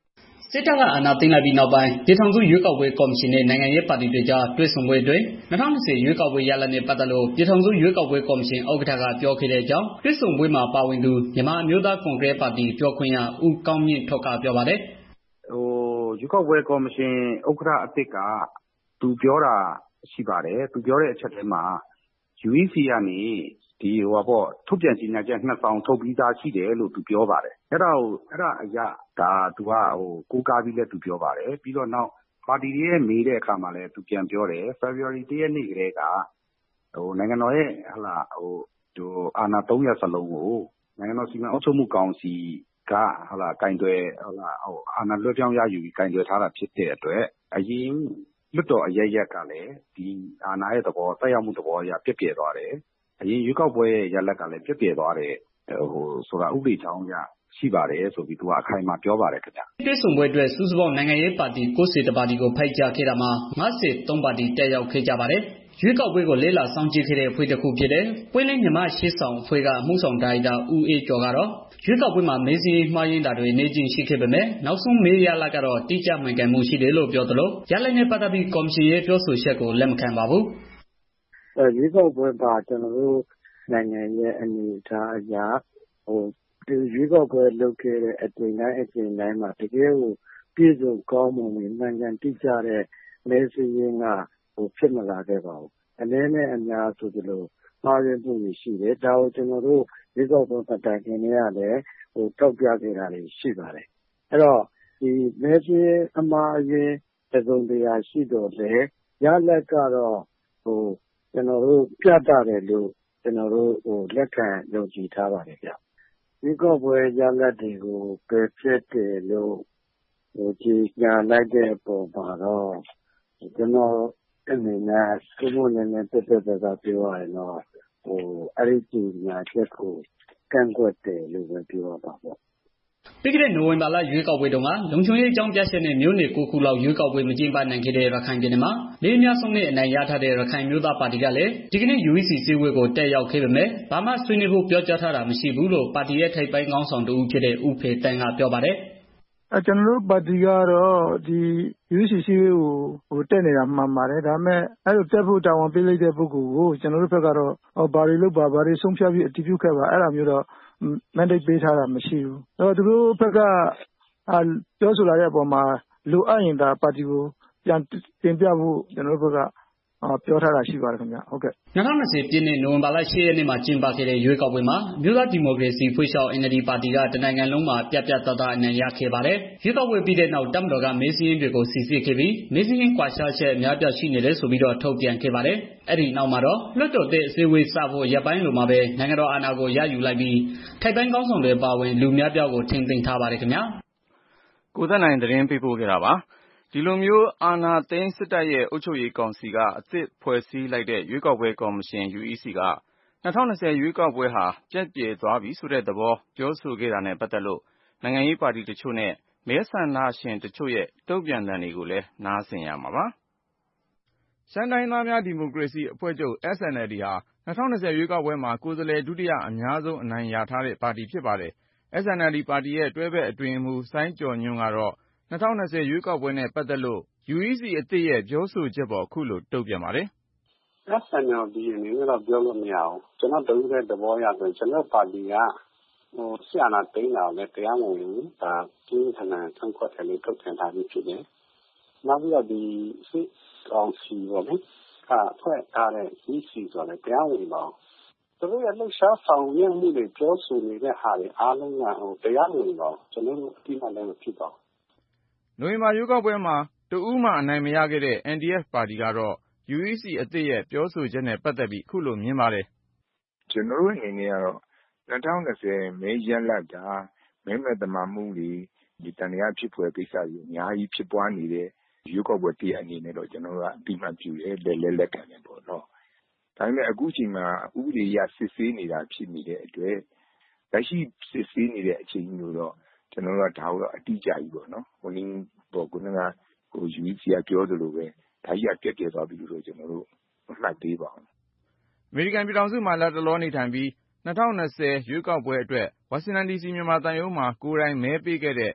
စစ်တပ်ကအာဏာသိမ်းလိုက်ပြီးနောက်ပိုင်းပြည်ထောင်စုရွေးကောက်ပွဲကော်မရှင်နဲ့နိုင်ငံရေးပါတီတွေကြားတွေ့ဆုံပွဲအတွင်း၂၀၂၀ရွေးကောက်ပွဲရလဒ်နဲ့ပတ်သက်လို့ပြည်ထောင်စုရွေးကောက်ပွဲကော်မရှင်ဥက္ကဋ္ဌကပြောခဲ့တဲ့အကြောင်းတွေ့ဆုံပွဲမှာပါဝင်သူမြန်မာအမျိုးသားကွန်ဂရက်ပါတီပြောခွင့်ရဦးကောင်းမြင့်ထွဋ်ကပြောပါတယ်ဟိုရွေးကောက်ပွဲကော်မရှင်ဥက္ကဋ္ဌအသစ်ကသူပြောတာရှိပါတယ်သူပြောတဲ့အချက်ထဲမှာ ယူ အီ စီ ကနေဒီဟိုပေါ့ထုတ်ပြန်ကြေညာချက်နှစ်စောင်ထုတ်ပြီးသားရှိတယ်လို့သူပြောပါတယ်အဲ့ဒါကိုအဲ့ဒါအရာဒါသူကဟိုကိုးကားပြီးလဲသူပြောပါတယ်ပြီးတော့နောက်ပါတီရဲ့မေးတဲ့အခါမှာလဲသူပြန်ပြောတယ် February တစ်ရက်နေ့ကလေးကဟိုနိုင်ငံတော်ရဲ့ဟလာဟိုဟိုအာဏာသုံးရပ်စလုံးကိုနိုင်ငံတော်စီမံအုပ်ချုပ်မှုကောင်စီကဟလာကင်တွယ်ဟလာဟိုအာဏာလွှဲပြောင်းရယူပြီးကင်တွယ်ထားတာဖြစ်တဲ့အတွက်အရင်လွတ်တော်အရရက်ကလည်းဒီအာဏာရဲ့သဘောတက်ရောက်မှုသဘောအရပြည့်ပြည့်သွားတယ်အရင်ရွေးကောက်ပွဲရလဒ်ကလည်းပြည့်ပြည့်သွားတယ်ဟိုဆိုတာဥပဒေကြောင်းအရရှိပါတယ်ဆိုပြီးသူကအခိုင်အမာပြောပါတယ်ခင်ဗျတွေ့ဆုံပွဲအတွက်စုစုပေါင်းနိုင်ငံရေးပါတီ၉၀ပါတီကိုဖိတ်ကြားခဲ့တာမှာ၅၃ပါတီတက်ရောက်ခဲ့ကြပါတယ်ရွေးကောက်ပွဲကိုလေ့လာစောင့်ကြည့်ခဲ့တဲ့အဖွဲ့တစ်ခုဖြစ်တဲ့ပွင့်လင်းမြန်မာရှေ့ဆောင်အဖွဲ့ကအမှုဆောင်ဒါရိုက်တာဦးအေးကျော်ကတော့ရွေးကောက်ပွဲမှာမဲစင်းမှားယွင်းတာတွေနေကျင်ရှိခဲ့ပေမဲ့နောက်ဆုံးမေးရလာကတော့တိကျမှန်ကန်မှုရှိတယ်လို့ပြောသလိုရလဒ်နဲ့ပတ်သက်ပြီးကော်မရှင်ရဲ့ပြောဆိုချက်ကိုလက်မခံပါဘူးအဲရွေးကောက်ပွဲပါကျွန်တော်တို့နိုင်ငံရဲ့အနေအထားအရဟိုဒီရွေးကောက်ပွဲလုပ်ခဲ့တဲ့အချိန်တိုင်းအချိန်တိုင်းမှာတကယ်ကိုပြည့်စုံကောင်းမွန်ပြီးမှန်ကန်တိကျတဲ့မဲစင်းရင်းကဟိုဖြစ်မလာခဲ့ပါဘူးအနည်းနဲ့အများဆိုသလိုမှားယွင်းမှုရှိတယ်ဒါကိုကျွန်တော်တို့ရွေးကောက်ပွဲပတ်တိုင်နေရလဲဟိုတောက်ပြခဲ့တာတွေရှိပါတယ်အဲ့တော့ဒီမဲစင်းအမှားယွင်းတစ်စုံတရာရှိတော့လေရလက်ကတော့ဟိုကျွန်တော်တို့ပြတ်တယ်လို့ကျွန်တော်တို့ဟိုလက်ခံယုံကြည်ထားပါတယ်ဗျဒီကောပွဲရလဒ်တွေကိုပယ်ဖြစ်တယ်လို့ဟိုကြည်ညာလိုက်တဲ့ပုံမှာတော့ကျွန်တော်အနေနဲ့စမှုနဲ့နဲ့တက်တက်တက်ပြောရရင်တော့ဟိုအဲ့ဒီကြည်ညာချက်ကိုကန့်ကွက်တယ်လို့ပဲပြောရပါပေါ့ပြီးခဲ့တဲ့နိုဝင်ဘာလရွေးကောက်ပွဲတုန်းကလုံခြုံရေးအကြောင်းပြချက်နဲ့မြို့နယ်ကိုခုလောက်ရွေးကောက်ပွဲမကျင်းပနိုင်ခဲ့တဲ့ရခိုင်ပြည်နယ်မှာလေးအများဆုံးနဲ့အနိုင်ရထားတဲ့ရခိုင်မျိုးသားပါတီကလည်းဒီကနေ့ ယူ အီ စီ စည်းဝေးကိုတက်ရောက်ခဲ့ပေမဲ့ဘာမှဆွေးနွေးဖို့ပြောကြားထားတာမရှိဘူးလို့ပါတီရဲ့ထိပ်ပိုင်းခေါင်းဆောင်တဦးဖြစ်တဲ့ဦးဖေတန်းကပြောပါတယ်အဲကျွန်တော်တို့ပါတီကတော့ဒီ ယူ အီ စီ စည်းဝေးကိုဟိုတက်နေတာမှန်ပါတယ်ဒါပေမဲ့အဲ့လိုတက်ဖို့တာဝန်ပေးလိုက်တဲ့ပုဂ္ဂိုလ်ကိုကျွန်တော်တို့ဘက်ကတော့ဟောဘာတွေလုပ်ပါဘာတွေဆုံးဖြတ်ပြီးအတည်ပြုခဲ့ပါအဲ့ဒါမျိုးတော့mandate ပေးထားတာမရှိဘူးအဲ့တော့သူတို့ဘက်ကအာပြောဆိုလာတဲ့အပေါ်မှာလိုအပ်ရင်ဒါပါတီကိုပြန်တင်ပြဖို့ကျွန်တော်တို့ဘက်ကပြောထားတာရှိပါတယ်ခင်ဗျဟုတ်ကဲ့၂၀၂၀ပြည့်နှစ်နိုဝင်ဘာလ၈ရက်နေ့မှာကျင်းပခဲ့တဲ့ရွေးကောက်ပွဲမှာမြို့သားဒီမိုကရေစီဖွဲ့ချုပ် အန် အယ်လ် ဒီ ပါတီကတနိုင်ငံလုံးမှာပြတ်ပြတ်သားသားအနိုင်ရခဲ့ပါတယ်ရွေးကောက်ပွဲပြီးတဲ့နောက်တပ်မတော်ကမဲစင်းတွေကိုစီစစ်ခဲ့ပြီးမဲစင်းကွာခြားချက်အများပြားရှိနေတယ်ဆိုပြီးတော့ထုတ်ပြန်ခဲ့ပါတယ်အဲ့ဒီနောက်မှာတော့လွှတ်တော်တဲ့အစည်းအဝေးစဖို့ရပ်ပိုင်းလိုမှာပဲနိုင်ငံတော်အာဏာကိုရယူလိုက်ပြီးထိုက်ပိုင်းကောင်းဆောင်တွေပါဝင်လူများပြားကိုထိန်းသိမ်းထားပါတယ်ခင်ဗျာကိုသက်နိုင်သတင်းပေးပို့ခဲ့တာပါဒီလိုမျိုးအာဏာသိမ်းစစ်တပ်ရဲ့အုပ်ချုပ်ရေးကောင်စီကအသစ်ဖွဲ့စည်းလိုက်တဲ့ရွေးကောက်ပွဲကော်မရှင် ယူ အီ စီ က၂၀၂၀ရွေးကောက်ပွဲဟာပြတ်ပြယ်သွားပြီဆိုတဲ့သဘောပြောဆိုခဲ့တာနဲ့ပတ်သက်လို့နိုင်ငံရေးပါတီတချို့နဲ့မဲဆန္ဒရှင်တချို့ရဲ့တုံ့ပြန်သံတွေကိုလည်းနားဆင်ရမှာပါရှမ်းတိုင်းသားများဒီမိုကရေစီအဖွဲ့ချုပ် အက်စ် အန် အယ်လ် ဒီ ဟာ၂၀၂၀ရွေးကောက်ပွဲမှာကိုယ်စားလှယ်ဒုတိယအများဆုံးအနိုင်ရထားတဲ့ပါတီဖြစ်ပါတယ် အက်စ် အန် အယ်လ် ဒီ ပါတီရဲ့တွဲဘက်အတွင်းရေးမှူးစိုင်းကျော်ညွန့်ကတော့၂၀၂၀ရွေးကောက်ပွဲနဲ့ပတ်သက်လို့ ယူ အီ စီ အသစ်ရဲ့ပြောဆိုချက်ပေါ်အခုလိုတုံ့ပြန်ပါတယ်။ အက်စ် အန် အယ်လ် ဒီ အနေနဲ့တော့ပြောလို့မရဘူး။ကျွန်တော်တဦးတည်းသဘောအရဆိုရင်ကျွန်တော်ပါတီကဟိုစစ်အာဏာသိမ်းတာကိုလည်းတရားမဝင်ဘူး။ဒါပြင်းထန်တဲ့ကန့်ကွက်တယ်လို့ထုတ်ပြန်ထားပြီးဖြစ်တယ်။နောက်ပြီးတော့ဒီစစ်ကောင်စီပေါ့လေ။ကဖွဲ့ထားတဲ့ ယူ အီ စီ ဆိုတဲ့တရားဝင်ပါသူတို့ရဲ့လှုပ်ရှားဆောင်ရွက်မှုတွေပြောဆိုနေတဲ့ဟာတွေအားလုံးကဟိုတရားမဝင်ပါဘူးကျွန်တော်တို့အတိအမှန်လည်းမဖြစ်ပါဘူးနိုဝင်ဘာရွေးကောက်ပွဲမှာတဦးမှအနိုင်မရခဲ့တဲ့ အန် ဒီ အက်ဖ် ပါတီကတော့ ယူ အီ စီ အသစ်ရဲ့ပြောဆိုချက်နဲ့ပတ်သက်ပြီးအခုလိုမြင်ပါတယ်ကျွန်တော်တို့အနေနဲ့ကတော့၂၀၂၀မဲရလဒ်ကမဲမဲ့သမာမှုတွေဒီတန်တရားဖြစ်ဖွယ်ကိစ္စကြီးအများကြီးဖြစ်ပွားနေတဲ့ရွေးကောက်ပွဲတရားအနေနဲ့တော့ကျွန်တော်တို့ကအတိအမှန်ပြုတယ်လက်လက်လက်ခံတယ်ပေါ့နော်ဒါပေမဲ့အခုချိန်မှာဥပဒေအရစစ်ဆေးနေတာဖြစ်နေတဲ့အတွက်လက်ရှိစစ်ဆေးနေတဲ့အချိန်မျိုးတော့ကျွန်တော်တို့ကဒါကိုတော့အတိအကျကြီးပေါ့နော်ဟိုနည်းပေါ့ခုနကဟို ယူ အီ စီ ကပြောသလိုပဲဒါကြီးကပြက်ပြက်သွားပြီလို့ကျွန်တော်တို့မှတ်သေးပါအောင်အမေရိကန်ပြည်ထောင်စုမှာလက်တလောနေထိုင်ပြီး၂၀၂၀ရွေးကောက်ပွဲအတွက်ဝါရှင်တန်ဒီစီမြန်မာသံရုံးမှာကိုယ်တိုင်မဲပေးခဲ့တဲ့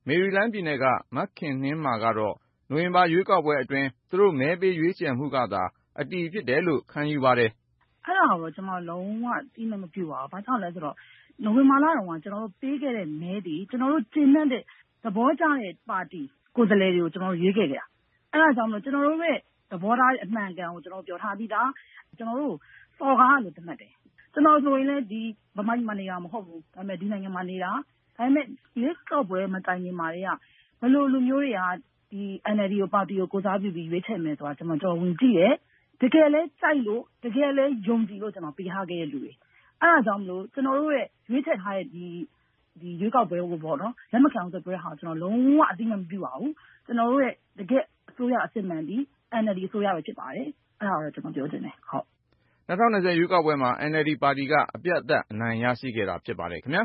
မေရီလန်းပြည်နယ်ကမခင်နှင်းမာကတော့နိုဝင်ဘာရွေးကောက်ပွဲအတွင်းသူတို့မဲပေးရွေးချယ်မှုကသာအတည်ဖြစ်တယ်လို့ခံယူပါတယ်။အဲ့ဒါတော့ကျွန်တော်လုံးဝသိမပြပါဘူး။ဘာကြောင့်လဲဆိုတော့နိုဝင်ဘာလတုန်းကကျွန်တော်တို့ပေးခဲ့တဲ့မဲတွေကျွန်တော်တို့ကျင်းတဲ့သဘောကျတဲ့ပါတီကိုယ်စားလှယ်တွေကိုကျွန်တော်တို့ရွေးခဲ့ကြတာ။အဲ့ဒါကြောင့်မလို့ကျွန်တော်တို့ရဲ့သဘောထားအမှန်ကန်ကိုကျွန်တော်ပြောထားပြီးသားကျွန်တော်တို့စော်ကားလို့သတ်မှတ်တယ်။ကျွန်တော်ဆိုရင်လည်းဒီဗမာပြည်မှာနေတာမဟုတ်ဘူး။ဒါပေမဲ့ဒီနိုင်ငံမှာနေတာဒါပေမဲ့ရွေးကောက်ပွဲမတိုင်ခင်မှာတွေကဘယ်လိုလူမျိုးတွေကဒီ N L D ကိုပါတီကိုကိုစားပြုပြီးရွေးချယ်မယ်ဆိုတာကျွန်တော်ကျွန်တော်ဝင်ကြည့်ရတကယ်လဲကြိုက်လို့တကယ်လဲယုံကြည်လို့ကျွန်တော်ပေးထားခဲ့တဲ့လူတွေအဲ့ဒါကြောင့်မလို့ကျွန်တော်တို့ရဲ့ရွေးချယ်ထားတဲ့ဒီဒီရွေးကောက်ပွဲကိုပေါ့နော်လက်မခံဆိုပွဲဟာကျွန်တော်လုံးဝအသိမပြုပါဘူးကျွန်တော်တို့ရဲ့တကယ်အစိုးရအစစ်မှန်ဒီ N L D အစိုးရပဲဖြစ်ပါတယ်အဲ့ဒါတော့ကျွန်တော်ပြောချင်တယ်ဟုတ်၂၀၂၀ရွေးကောက်ပွဲမှာ N L D ပါတီကအပြတ်အသတ်အနိုင်ရရှိခဲ့တာဖြစ်ပါတယ်ခင်ဗျာ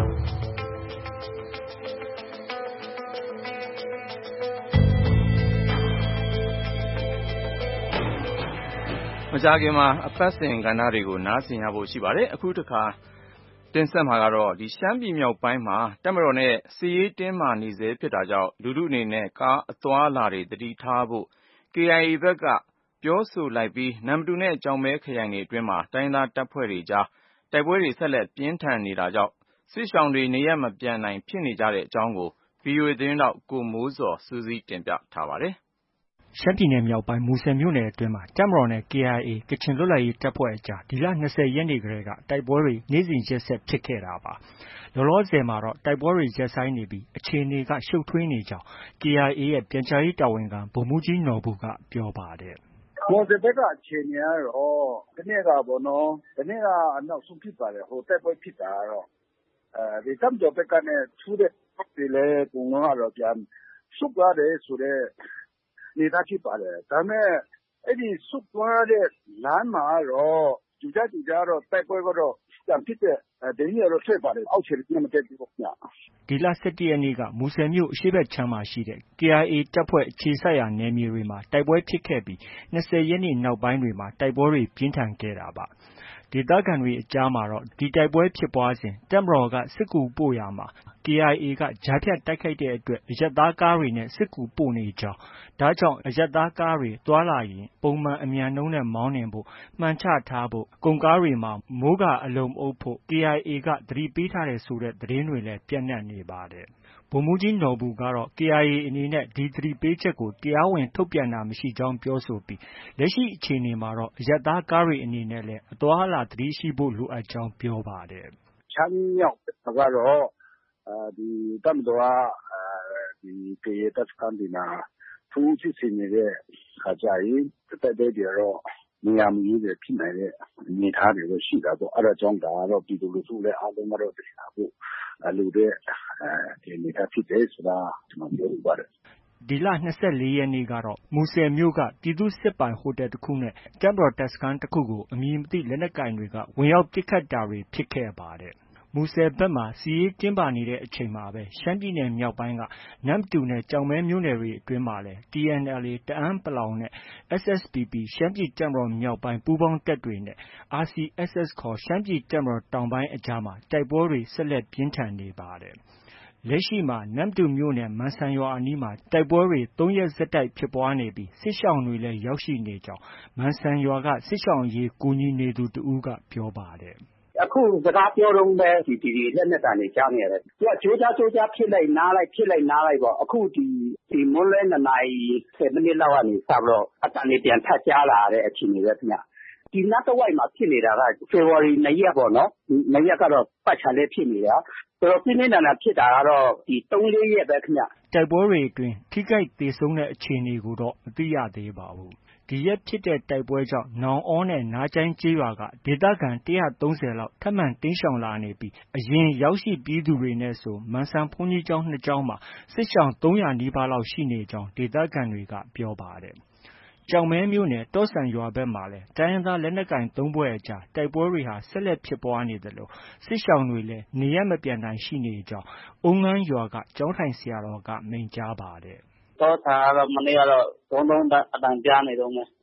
မကြာခင်မှာအပတ်စဉ်ကဏ္ဍတွေကိုနားဆင်ရဖို့ရှိပါတယ်အခုတစ်ခါတင်ဆက်မှာကတော့ဒီရှမ်းပြည်မြောက်ပိုင်းမှာတပ်မတော်နဲ့စစ်ရေးတင်းမာနေစေဖြစ်တာကြောင့်လူထုအနေနဲ့ကားအသွားလာတွေတတိထားဖို့ K I A ဘက်ကပြောဆိုလိုက်ပြီးနမ္မတူနဲ့ကြောင်မဲခရိုင်တွေအတွင်းမှာတိုင်းသားတပ်ဖွဲ့တွေကြားတိုက်ပွဲတွေဆက်လက်ပြင်းထန်နေတာကြောင့်စစ်ရှောင်တွေနေရမပြန်နိုင်ဖြစ်နေကြတဲ့အကြောင်းကို V O A သတင်းတောက်ကိုမိုးစော်စူးစီးတင်ပြထားပါတယ်ရှမ်းပြည်နယ်မြောက်ပိုင်းမူဆယ်မြို့နယ်အတွင်းမှာတပ်မတော်နဲ့ K I A ကချင်လွတ်လပ်ရေးတပ်ဖွဲ့အကြားဒီလ၂၀ရက်နေ့ကတည်းကတိုက်ပွဲတွေနေ့စဉ်ရက်ဆက်ဖြစ်ခဲ့တာပါ။လောလောဆယ်မှာတော့တိုက်ပွဲတွေရပ်ဆိုင်းနေပြီးအခြေအနေကရှုပ်ထွေးနေကြောင်း K I A ရဲ့ပြန်ကြားရေးတာဝန်ခံဗိုလ်မှူးကြီးနော်ဘူကပြောပါတယ်။မူဆယ်ဘက်ကအခြေအနေကတော့ဒီနေ့ကပေါ့နော်ဒီနေ့ကနောက်ဆုံးဖြစ်ပါတယ်ဟိုတိုက်ပွဲဖြစ်တာကတော့အဲဒီတပ်မတော်ဘက်ကနဲ့ထူးတဲ့တပ်တွေလည်းအကုန်လုံးကတော့ပြန်ဆုတ်သွားတယ်ဆိုတဲ့နေသားဖြစ်ပါတယ်ဒါပေမဲ့အဲ့ဒီဆုတ်သွားတဲ့လမ်းမှာတော့ကြူကြကြူကြတော့တိုက်ပွဲကတော့ပြန်ဖြစ်တဲ့ဒင်းရတော့ထွက်ပါတယ်အောက်ခြေကမတက်ဘူးခင်ဗျဒီလ၁၁ရက်နေ့ကမူဆယ်မြို့အရှေ့ဘက်ခြမ်းမှာရှိတဲ့ K I A တပ်ဖွဲ့အခြေစိုက်ရာနယ်မြေတွေမှာတိုက်ပွဲဖြစ်ခဲ့ပြီး၂၀ရက်နေ့နောက်ပိုင်းတွေမှာတိုက်ပွဲတွေပြင်းထန်ခဲ့တာပါဒေသခံတွေအကြားမှာတော့ဒီတိုက်ပွဲဖြစ်ပွားစဉ်တပ်မတော်ကစစ်ကူပို့ရာမှာ K I A ကကြားဖြတ်တိုက်ခိုက်တဲ့အတွက်အရပ်သားကားတွေနဲ့စစ်ကူပို့နေကြောင်းဒါကြောင့်အရပ်သားကားတွေသွားလာရင်ပုံမှန်အမြန်နှုန်းနဲ့မောင်းနှင်ဖို့မှန်ချထားဖို့ကုန်ကားတွေမှာမိုးကာအလုံအုပ်ဖို့ K I A ကသတိပေးထားတယ်ဆိုတဲ့သတင်းတွေလည်းပြန့်နှံ့နေပါတယ်ဗိုလ်မှူးကြီးနော်ဘူကတော့ K I A အနေနဲ့ဒီသတိပေးချက်ကိုတရားဝင်ထုတ်ပြန်တာမရှိကြောင်းပြောဆိုပြီးလက်ရှိအခြေအနေမှာတော့အရပ်သားကားတွေအနေနဲ့လည်းအသွားအလာသတိရှိဖို့လိုအပ်ကြောင်းပြောပါတယ်။ချမ်းမြောက်ကတော့ဒီတပ်မတော်ကဒီ K I A တပ်စခန်းဒီမှာထိုးစစ်ဆင်နေတဲ့ခါကြရင်တက်တဲ့တွေတော့နေရာမကြီးတွေဖြစ်နိုင်တဲ့အနေအထားတွေတော့ရှိတာပေါ့အဲ့ဒါကြောင့်ဒါကတော့ပြည်သူလူထုလည်းအားလုံးကတော့တရားဖို့လူတွေအဲဒီအနေအထားဖြစ်တယ်ဆိုတာကျွန်တော်ပြောလိုပါတယ်ဒီလ၂၄ရက်နေ့ကတော့မူဆယ်မြို့ကပြည်သူ့စစ်ပိုင်ဟိုတယ်တစ်ခုနဲ့တပ်မတော်တပ်စခန်းတစ်ခုကိုအမည်မသိလက်နက်ကိုင်တွေကဝင်ရောက်ပစ်ခတ်တာတွေဖြစ်ခဲ့ပါတယ်မူဆယ်ဘက်မှာစစ်ရေးတင်းမာနေတဲ့အချိန်မှာပဲရှမ်းပြည်နယ်မြောက်ပိုင်းကနမ္မတူနဲ့ကြောင်မဲမြို့နယ်တွေအတွင်းမှာလည်း T N L A တအန်းပလောင်နဲ့ S S P P ရှမ်းပြည်တပ်မတော်မြောက်ပိုင်းပူးပေါင်းတပ်တွေနဲ့ R C S S ခေါ်ရှမ်းပြည်တပ်မတော်တောင်ပိုင်းအကြားမှာတိုက်ပွဲတွေဆက်လက်ပြင်းထန်နေပါတယ်လက်ရှိမှာနမ္မတူမြို့နယ်မန်စံရွာအနီးမှာတိုက်ပွဲတွေ၃ရက်ဆက်တိုက်ဖြစ်ပွားနေပြီးစစ်ရှောင်တွေလည်းရောက်ရှိနေကြောင်းမန်စံရွာကစစ်ရှောင်အရေးကူညီနေသူတဦးကပြောပါတယ်အခုစကားပြောတော့ပဲဒီဒီလက်နဲ့တန်နေကြားနေရတယ်သူကကြိုးကြားကြိုးကြားဖြစ်လိုက်နားလိုက်ဖြစ်လိုက်နားလိုက်ပေါ့အခုဒီဒီမွန်းလဲနှစ်နာရီဆယ်မိနစ်လောက်ကနေစပြီးတော့အတန်နေပြန်ထပ်ကြားလာတဲ့အခြေအနေပဲခင်ဗျဒီနောက်တစ်ဝိုက်မှာဖြစ်နေတာကဖေဖော်ဝါရီ၂ရက်ပေါ့နော်၂ရက်ကတော့ပတ်ချာလေးဖြစ်နေတာဆိုတော့ပြင်းပြင်းထန်ထန်ဖြစ်တာကတော့ဒီ၃၄ရက်ပဲခင်ဗျတိုက်ပွဲတွေအတွင်းထိခိုက်ဒေဆုံးတဲ့အခြေအနေကိုတော့မသိရသေးပါဘူးဒီရက်ဖြစ်တဲ့တိုက်ပွဲကြောင့်နောင်အောနဲ့နားကျိုင်းကျေးရွာကဒေသခံ၁၃၀လောက်ထပ်မံတိမ်းရှောင်လာနေပြီးအရင်ရောက်ရှိပြီးသူတွေနဲ့ဆိုမန်စံဘုန်းကြီးကျောင်းနှစ်ကျောင်းမှာစစ်ရှောင်၃၀၀နီးပါးလောက်ရှိနေကြောင်းဒေသခံတွေကပြောပါတယ်။ကျောက်မဲမြို့နယ်တော့ဆန်ရွာဘက်မှာလည်းတိုင်းရင်းသားလက်နက်ကိုင်သုံးဖွဲ့အကြားတိုက်ပွဲတွေဟာဆက်လက်ဖြစ်ပွားနေသလိုစစ်ရှောင်တွေလည်းနေရမပြန်နိုင်ရှိနေကြောင်းအုံငန်းရွာကကျောင်းထိုင်ဆရာတော်ကမိန့်ကြားပါတယ်တော့ဆန်ကတော့မနေ့ကတော့သုံးသုံးအတန်ကြားနေတော့မယ်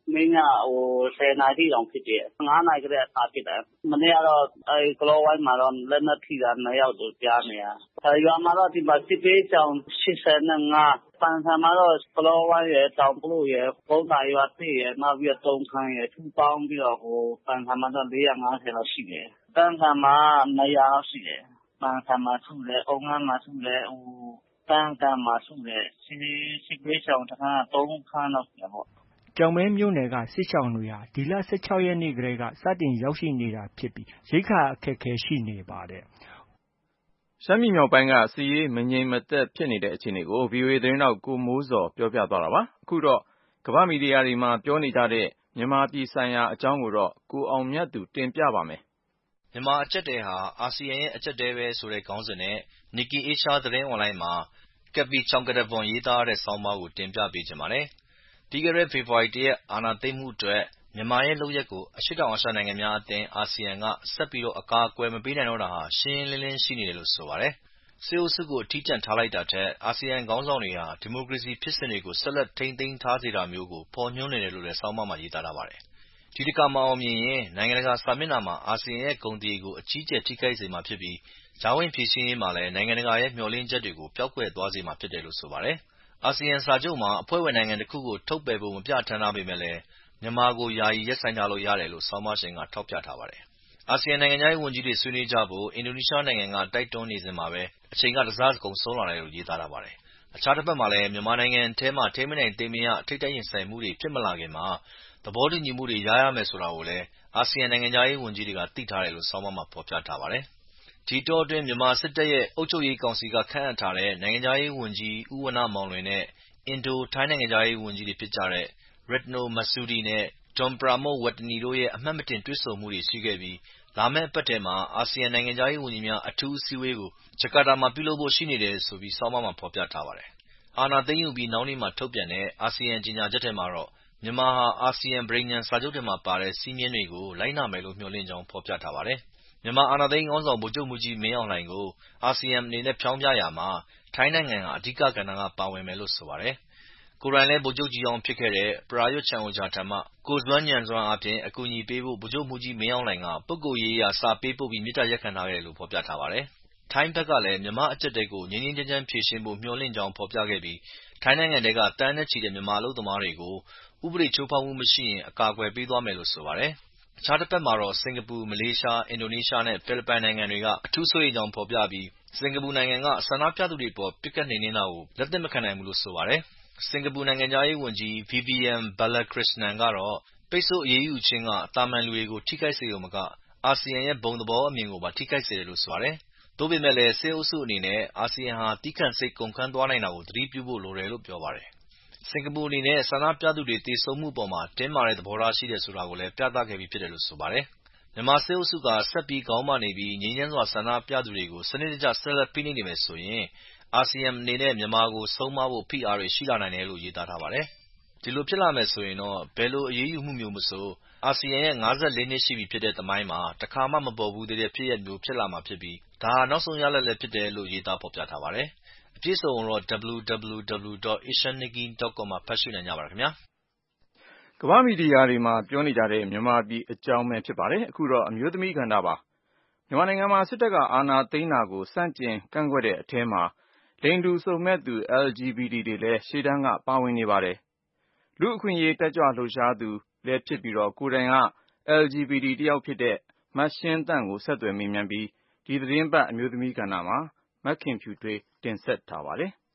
မင်းကဟိုဆယ်နာရီတောင်ဖြစ်တယ်ငါးနာရီကတည်းကစဖြစ်တယ်မနေ့ကတော့အဲကလောဝိုင်းမှာတော့လက်နက်ထိတာနှစ်ယောက်တို့ကြားနေရရွာမှာတော့ဒီမှာစစ်ပေးကြောင်ရှစ်ဆယ်ငါးပန်ဆာမှာတော့ကလောဝိုင်းရဲ့တောင်ပလို့ရဲ့ပုံသာရွာသိရဲ့နောက်ပြီးတော့တုံခမ်းရဲ့ထူပေါင်းပြီးတော့ဟိုပန်ဆာမှာတော့လေးရာငါးဆယ်လောက်ရှိတယ်ပန်ဆာမှာနှစ်ရာလောက်ရှိတယ်ပန်ဆာမှာစုတယ်အုံငန်းမှာစုတယ်ဟိုပန်ဆာမှာစုတယ်စစ်စစ်ပေးကြောင်တစ်ခါသုံးခန်းလောက်ရှိတယ်ပေါ့ကျောက်မဲမြို့နယ်ကစစ်ရှောင်တွေဟာဒီလဆယ့်ခြောက်ရက်နေ့ကတည်းကစတင်ရောက်ရှိနေတာဖြစ်ပြီးရိက္ခာအခက်အခဲရှိနေပါတယ်ရှမ်းပြည်မြောက်ပိုင်းကစစ်ရေးမငြိမ်မသက်ဖြစ်နေတဲ့အခြေအနေကို ဗွီအိုအေ သတင်းထောက်ကိုမိုးဇော်ပြောပြသွားတာပါ။အခုတော့ကမ္ဘာ့မီဒီယာတွေမှာပြောနေကြတဲ့မြန်မာပြည်ဆိုင်ရာအကြောင်းကိုတော့ကိုအောင်မြတ်သူတင်ပြပါမယ်။မြန်မာအကျပ်တဲဟာအာဆီယံရဲ့အကျပ်တဲပဲဆိုတဲ့ခေါင်းစဉ်နဲ့ Nikkei Asia သတင်းအွန်လိုင်းမှာကပ်ပီချောင်ကတဘွန်ရေးသားတဲ့ဆောင်းပါးကိုတင်ပြပေးချင်ပါတယ်။ပြီးခဲ့တဲ့ဖေဖော်ဝါရီလ ၁ ရက်အာဏာသိမ်းမှုအတွက်မြန်မာရဲ့လုပ်ရပ်ကိုအရှေ့တောင်အာရှနိုင်ငံများအသင်းအာဆီယံကဆက်ပြီးအကာအကွယ်မပေးနိုင်တော့တာဟာရှင်းရှင်းလင်းလင်းရှိနေတယ်လို့ဆိုပါတယ်။စစ်အုပ်စုကိုအထီးကျန်ထားလိုက်တာထက်အာဆီယံခေါင်းဆောင်တွေဟာဒီမိုကရေစီဖြစ်စဉ်တွေကိုဆက်လက်ထိန်းသိမ်းထားစေတာမျိုးကိုဖော်ညွှန်းနေတယ်လို့လည်းဆောင်းပါးမှာရေးသားထားပါတယ်။ဒီတခါမအောင်မြင်ရင်နိုင်ငံတကာစာမျက်နှာမှာအာဆီယံရဲ့ဂုဏ်သရေကိုအကြီးအကျယ်ထိခိုက်စေမှာဖြစ်ပြီးကြားဝင်ဖြေရှင်းရေးမှာလည်းနိုင်ငံတကာရဲ့မျှော်လင့်ချက်တွေကိုပျောက်ကွယ်သွားစေမှာဖြစ်တယ်လို့ဆိုပါတယ်။အာဆီယံစာချုပ်မှာအဖွဲ့ဝင်နိုင်ငံတစ်ခုကိုထုတ်ပယ်ဖို့မပြဋ္ဌာန်းထားပေမဲ့လည်းမြန်မာကိုယာယီရပ်ဆိုင်းထားလို့ရတယ်လို့ဆောင်းပါးရှင်ကထောက်ပြထားပါတယ်။အာဆီယံနိုင်ငံခြားရေးဝန်ကြီးတွေဆွေးနွေးကြဖို့အင်ဒိုနီးရှားနိုင်ငံကတိုက်တွန်းနေစဉ်မှာပဲအချိန်ကတစကုန်ဆုံးလာတယ်လို့ရေးသားထားပါတယ်။အခြားတစ်ဖက်မှာလည်းမြန်မာနိုင်ငံထဲမှာထိန်းမနိုင်သိမ်းမရထိပ်တိုက်ရင်ဆိုင်မှုတွေဖြစ်မလာခင်မှာသဘောတူညီမှုတွေရရမယ်ဆိုတာကိုလည်းအာဆီယံနိုင်ငံခြားရေးဝန်ကြီးတွေကသိထားတယ်လို့ဆောင်းပါးမှာဖော်ပြထားပါတယ်။ဒီတောအတွင်းမြန်မာစစ်တပ်ရဲ့အုပ်ချုပ်ရေးကောင်စီကခန့်အပ်ထားတဲ့နိုင်ငံခြားရေးဝန်ကြီးဦးဝဏ္ဏမောင်လွင်နဲ့အင်ဒိုထိုင်းနိုင်ငံခြားရေးဝန်ကြီးတွေဖြစ်ကြတဲ့ Retno Marsudi နဲ့ Don Pramudwinai တို့ရဲ့အမှတ်မတင်တွေ့ဆုံမှုတွေရှိခဲ့ပြီးလာမယ့်အပတ်ထဲမှာအာဆီယံနိုင်ငံခြားရေးဝန်ကြီးများအထူးအစည်းအဝေးကိုဂျကာတာမှာပြုလုပ်ဖို့ရှိနေတယ်ဆိုပြီးဆောင်းပါးမှာဖော်ပြထားပါတယ်။အာဏာသိမ်းယူပြီးနောက်နေ့မှာထုတ်ပြန်တဲ့အာဆီယံကြေညာချက်ထဲမှာတော့မြန်မာဟာအာဆီယံပဋိညာဉ်စာချုပ်ထဲမှာပါတဲ့စည်းမျဉ်းတွေကိုလိုက်နာမယ်လို့မျှော်လင့်ကြောင်းဖော်ပြထားပါတယ်။မြန်မာအာဏာသိမ်းခေါင်းဆောင်ဗိုလ်ချုပ်မှူးကြီးမင်းအောင်လှိုင်ကိုအာဆီယံအနေနဲ့ဖြောင်းပြရာမှာထိုင်းနိုင်ငံဟာအဓိကကဏ္ဍကပါဝင်မယ်လို့ဆိုပါတယ်။ကိုယ်တိုင်လည်းဗိုလ်ချုပ်ကြီးဟောင်းဖြစ်ခဲ့တဲ့ပရာရွတ်ချန်အိုချာထံမှကိုယ်စွမ်းဉာဏ်စွမ်းအားဖြင့်အကူအညီပေးဖို့ဗိုလ်ချုပ်မှူးကြီးမင်းအောင်လှိုင်ကပုဂ္ဂိုလ်ရေးအရစာပေးပို့ပြီးမေတ္တာရပ်ခံထားခဲ့တယ်လို့ဖော်ပြထားပါတယ်။ထိုင်းဘက်ကလည်းမြန်မာအကျပ်အတည်းကိုငြိမ်းငြိမ်းချမ်းချမ်းဖြေရှင်းဖို့မျှော်လင့်ကြောင်းဖော်ပြခဲ့ပြီးထိုင်းနိုင်ငံထဲကသန်းနဲ့ချီတဲ့မြန်မာအလုပ်သမားတွေကိုဥပဒေချိုးဖောက်မှုမရှိရင်အကာအကွယ်ပေးသွားမယ်လို့ဆိုပါတယ်။အခြားတစ်ဖက်မှာတော့စင်္ကာပူ၊မလေးရှား၊အင်ဒိုနီးရှားနဲ့ဖိလစ်ပိုင်နိုင်ငံတွေကအထူးစိုးရိမ်ကြောင်းဖော်ပြပြီးစင်္ကာပူနိုင်ငံကဆန္ဒပြသူတွေအပေါ်ပစ်ခတ်နှိမ်နင်းတာကိုလက်သင့်မခံနိုင်ဘူးလို့ဆိုပါတယ်။စင်္ကာပူနိုင်ငံခြားရေးဝန်ကြီး Vivian Balakrishnan ကတော့ပိတ်ဆို့အရေးယူခြင်းကသာမန်လူတွေကိုထိခိုက်စေရုံမကအာဆီယံရဲ့ဘုံသဘောအမြင်ကိုပါထိခိုက်စေတယ်လို့ဆိုပါတယ်။သို့ပေမဲ့လည်းစစ်အုပ်စုအနေနဲ့အာဆီယံဟာသည်းခံစိတ်ကုန်ခမ်းသွားနိုင်တာကိုသတိပြုဖို့လိုတယ်လို့ပြောပါတယ်။စင်္ကာပူအနေနဲ့ဆန္ဒပြသူတွေသေဆုံးမှုအပေါ်မှာတင်းမာတဲ့သဘောထားရှိတယ်ဆိုတာကိုလည်းပြသခဲ့ပြီးဖြစ်တယ်လို့ဆိုပါတယ်။မြန်မာစစ်အုပ်စုကဆက်ပြီးခေါင်းမာနေပြီးငြိမ်းချမ်းစွာဆန္ဒပြသူတွေကိုစနစ်တကျဆက်လက်ဖိနှိပ်နေမယ်ဆိုရင်အာဆီယံအနေနဲ့မြန်မာကိုဆုံးမဖို့ဖိအားတွေရှိလာနိုင်တယ်လို့ရေးသားထားပါတယ်။ဒီလိုဖြစ်လာမယ်ဆိုရင်တော့ဘယ်လိုအရေးယူမှုမျိုးမဆိုအာဆီယံရဲ့ငါးလေးနှစ်ရှိပြီဖြစ်တဲ့သမိုင်းမှာတခါမှမပေါ်ဘူးသေးတဲ့ဖြစ်ရပ်မျိုးဖြစ်လာမှာဖြစ်ပြီးဒါဟာနောက်ဆုံးရလဒ်လည်းဖြစ်တယ်လို့ရေးသားဖော်ပြထားပါတယ်။အပြည့်အစုံကိုတော့ double-u double-u double-u dot asian nikkei dot com မှာဖတ်ရှုနိုင်ကြပါတယ်ခင်ဗျာ။ကမ္ဘာ့မီဒီယာတွေမှာပြောနေကြတဲ့မြန်မာပြည်အကြောင်းပဲဖြစ်ပါတယ်။အခုတော့အမျိုးသမီးကဏ္ဍပါ။မြန်မာနိုင်ငံမှာစစ်တပ်ကအာဏာသိမ်းတာကိုဆန့်ကျင်ကန့်ကွက်တဲ့အထဲမှာလိင်တူစုံမက်သူ L G B T တွေလည်းရှေ့တန်းကပါဝင်နေပါတယ်။လူ့အခွင့်အရေးတက်ကြွလှုပ်ရှားသူလည်းဖြစ်ပြီးတော့ကိုယ်တိုင်က L G B T တယောက်ဖြစ်တဲ့မရှင်းသန့်ကိုဆက်သွယ်မေးမြန်းပြီးဒီသတင်းပတ်အမျိုးသမီးကဏ္ဍမှာမခင်ဖြူထွေးတင်ဆက်ထားပါတယ်။